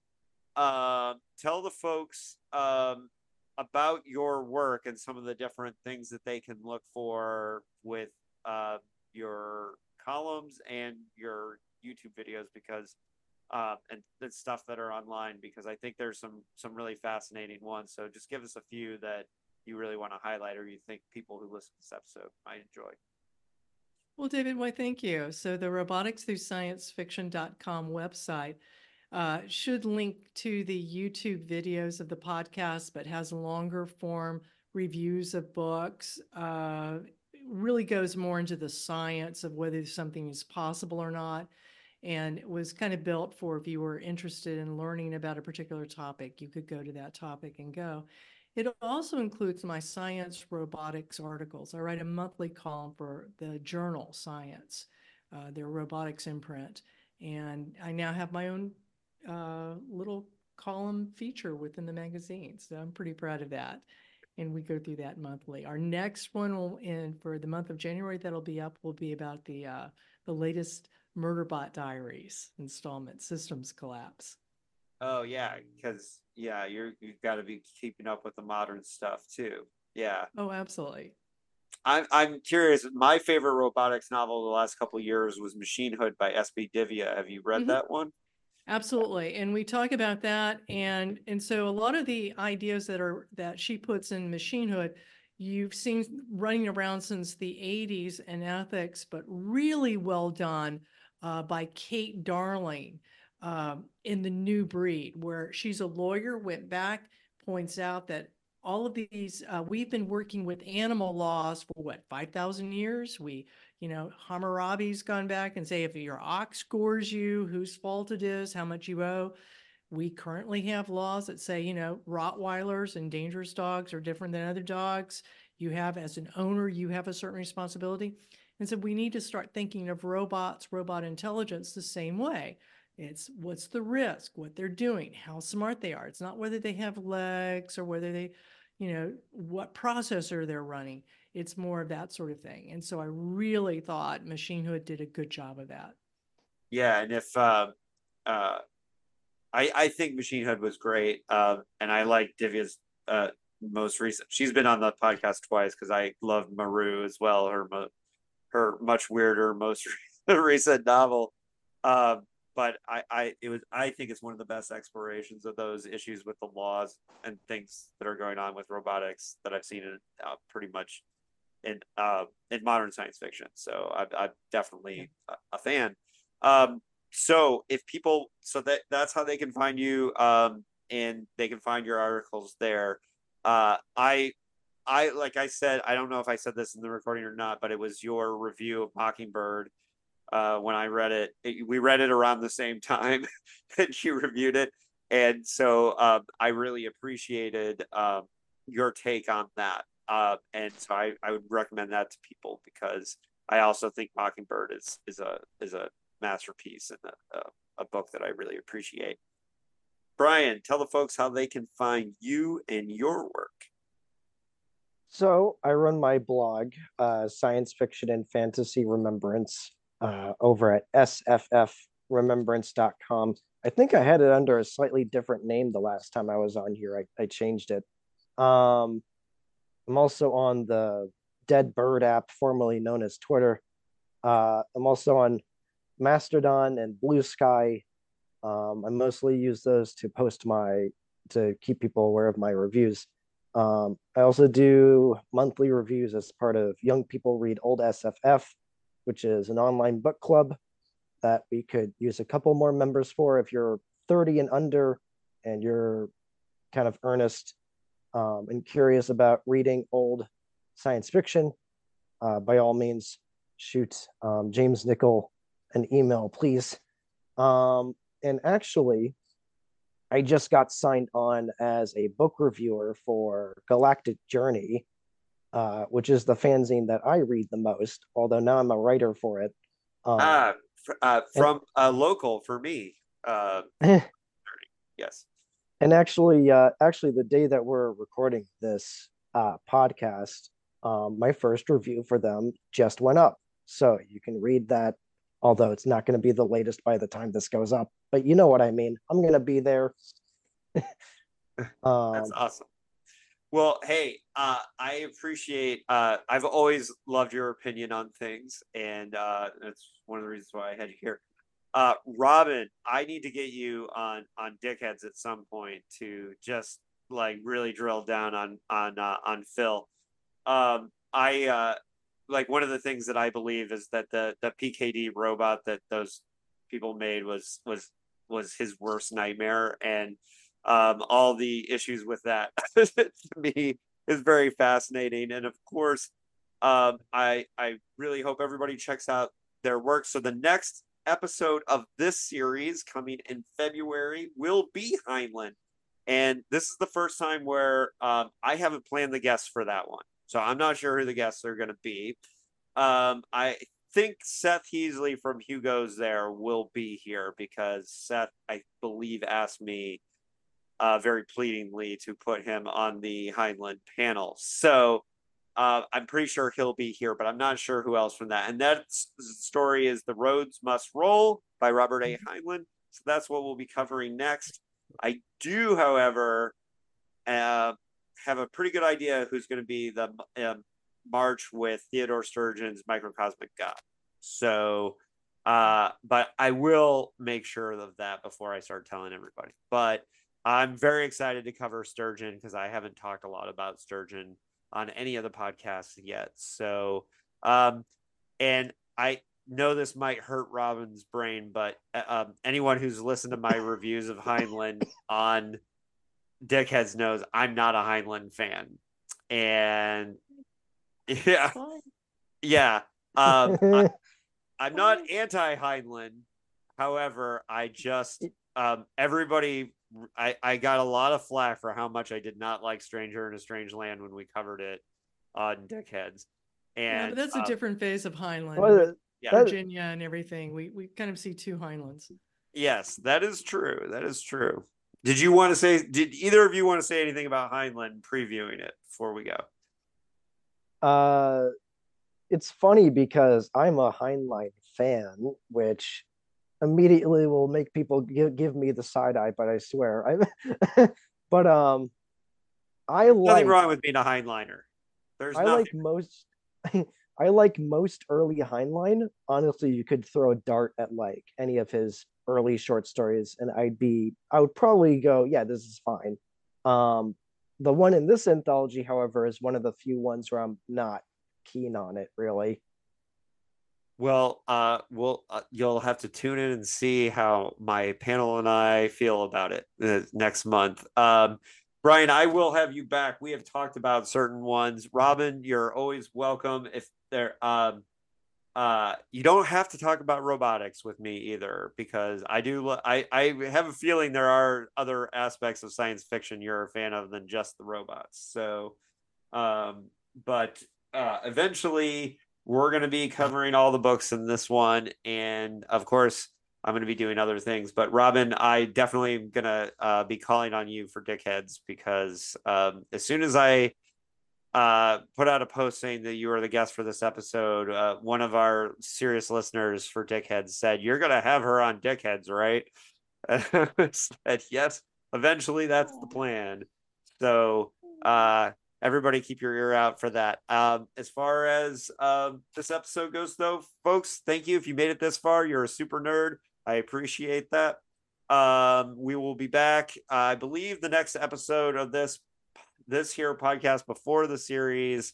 tell the folks about your work and some of the different things that they can look for with your columns and your YouTube videos, because and the stuff that are online, because I think there's some really fascinating ones. So just give us a few that you really want to highlight, or you think people who listen to this episode might enjoy. Well, David, why, thank you. So the roboticsthroughsciencefiction.com website should link to the YouTube videos of the podcast, but has longer form reviews of books. Really goes more into the science of whether something is possible or not. And it was kind of built for, if you were interested in learning about a particular topic, you could go to that topic and go. It also includes my science robotics articles. I write a monthly column for the journal Science, their robotics imprint. And I now have my own little column feature within the magazine. So I'm pretty proud of that. And we go through that monthly. Our next one for the month of January that'll be up will be about the latest Murderbot Diaries installment, Systems Collapse. Oh yeah, because you've got to be keeping up with the modern stuff too. Yeah. Oh, absolutely. I'm curious. My favorite robotics novel the last couple of years was Machine Hood by S.B. Divya. Have you read that one? Absolutely. And we talk about that. And so a lot of the ideas that she puts in Machine Hood, you've seen running around since the 80s in ethics, but really well done by Kate Darling in The New Breed, where she's a lawyer, went back, points out that all of these, we've been working with animal laws for 5,000 years. Hammurabi's gone back and say, if your ox scores you, whose fault it is, how much you owe. We currently have laws that say, Rottweilers and dangerous dogs are different than other dogs. You have, as an owner, you have a certain responsibility. And so we need to start thinking of robots, robot intelligence the same way. It's what's the risk, what they're doing, how smart they are. It's not whether they have legs or whether they, what processor they're running. It's more of that sort of thing. And so I really thought Machinehood did a good job of that. Yeah, and if I think Machinehood was great, and I like Divya's most recent. She's been on the podcast twice because I love Maru as well. Her much weirder most recent novel. But I think it's one of the best explorations of those issues with the laws and things that are going on with robotics that I've seen in pretty much in modern science fiction. So I'm definitely a fan. So if people, that's how they can find you, and they can find your articles there. I like I said, I don't know if I said this in the recording or not, but it was your review of Mockingbird. When I read it, we read it around the same time that you reviewed it, and so I really appreciated your take on that. And so I would recommend that to people because I also think Mockingbird is a masterpiece and a book that I really appreciate. Brian, tell the folks how they can find you and your work. So I run my blog, Science Fiction and Fantasy Remembrance, over at sffremembrance.com. I think I had it under a slightly different name the last time I was on here. I changed it. I'm also on the Dead Bird app, formerly known as Twitter. I'm also on Mastodon and Blue Sky. I mostly use those to to keep people aware of my reviews. I also do monthly reviews as part of Young People Read Old SFF, which is an online book club that we could use a couple more members for if you're 30 and under and you're kind of earnest and curious about reading old science fiction. By all means, shoot James Nichol an email, please. And actually, I just got signed on as a book reviewer for Galactic Journey, which is the fanzine that I read the most, although now I'm a writer for it. From local for me. Yes. And actually, the day that we're recording this podcast, my first review for them just went up. So you can read that, although it's not going to be the latest by the time this goes up. But you know what I mean. I'm going to be there. That's awesome. Well, hey, I appreciate. I've always loved your opinion on things, and that's one of the reasons why I had you here. Robin, I need to get you on Dickheads at some point to just like really drill down on Phil. I like one of the things that I believe is that the PKD robot that those people made was his worst nightmare, and all the issues with that to me is very fascinating. And of course, I really hope everybody checks out their work. So the next episode of this series coming in February will be Heinlein, and this is the first time where I haven't planned the guests for that one, so I'm not sure who the guests are going to be. I think Seth Heasley from Hugo's There will be here because Seth, I believe, asked me very pleadingly to put him on the Heinlein panel. So I'm pretty sure he'll be here, but I'm not sure who else from that. And that story is The Roads Must Roll by Robert A. Heinlein. So that's what we'll be covering next. I do, however, have a pretty good idea who's going to be the March with Theodore Sturgeon's Microcosmic God. So, but I will make sure of that before I start telling everybody. But I'm very excited to cover Sturgeon because I haven't talked a lot about Sturgeon on any of the podcasts yet. So, and I know this might hurt Robin's brain, but anyone who's listened to my reviews of Heinlein on Dickheads knows I'm not a Heinlein fan. And yeah, I'm not anti Heinlein. However, I just everybody I got a lot of flack for how much I did not like Stranger in a Strange Land when we covered it on Dickheads. Yeah, And but that's a different phase of Heinlein. Well, With yeah. that- Virginia and everything. We kind of see two Heinleins. Yes, that is true. That is true. Did either of you want to say anything about Heinlein previewing it before we go? it's funny because I'm a Heinlein fan, which immediately will make people give me the side eye, but I swear but I Nothing like wrong with being a Heinleiner. There's I nothing. like most I like most early Heinlein. Honestly, you could throw a dart at like any of his early short stories, and I would probably go, yeah, this is fine. The one in this anthology, however, is one of the few ones where I'm not keen on it, really. Well, you'll have to tune in and see how my panel and I feel about it next month. Brian, I will have you back. We have talked about certain ones. Robin, you're always welcome. If there, you don't have to talk about robotics with me either, because I have a feeling there are other aspects of science fiction you're a fan of than just the robots. So, but eventually we're going to be covering all the books in this one, and of course I'm going to be doing other things. But Robin, I definitely am going to be calling on you for Dickheads, because as soon as I put out a post saying that you were the guest for this episode, one of our serious listeners for Dickheads said, "You're going to have her on Dickheads, right?" And I said, "Yes, eventually that's the plan." So everybody keep your ear out for that. As far as this episode goes, though, folks, thank you. If you made it this far, you're a super nerd. I appreciate that. We will be back. I believe the next episode of this here podcast before the series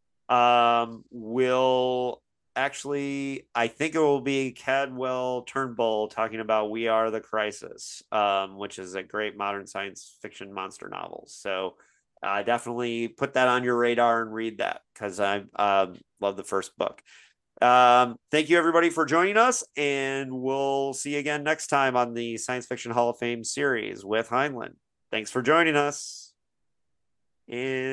will actually, I think it will be Cadwell Turnbull talking about We Are the Crisis, which is a great modern science fiction monster novel. So definitely put that on your radar and read that, because I love the first book. Thank you, everybody, for joining us, and we'll see you again next time on the Science Fiction Hall of Fame series with Heinlein. Thanks for joining us. And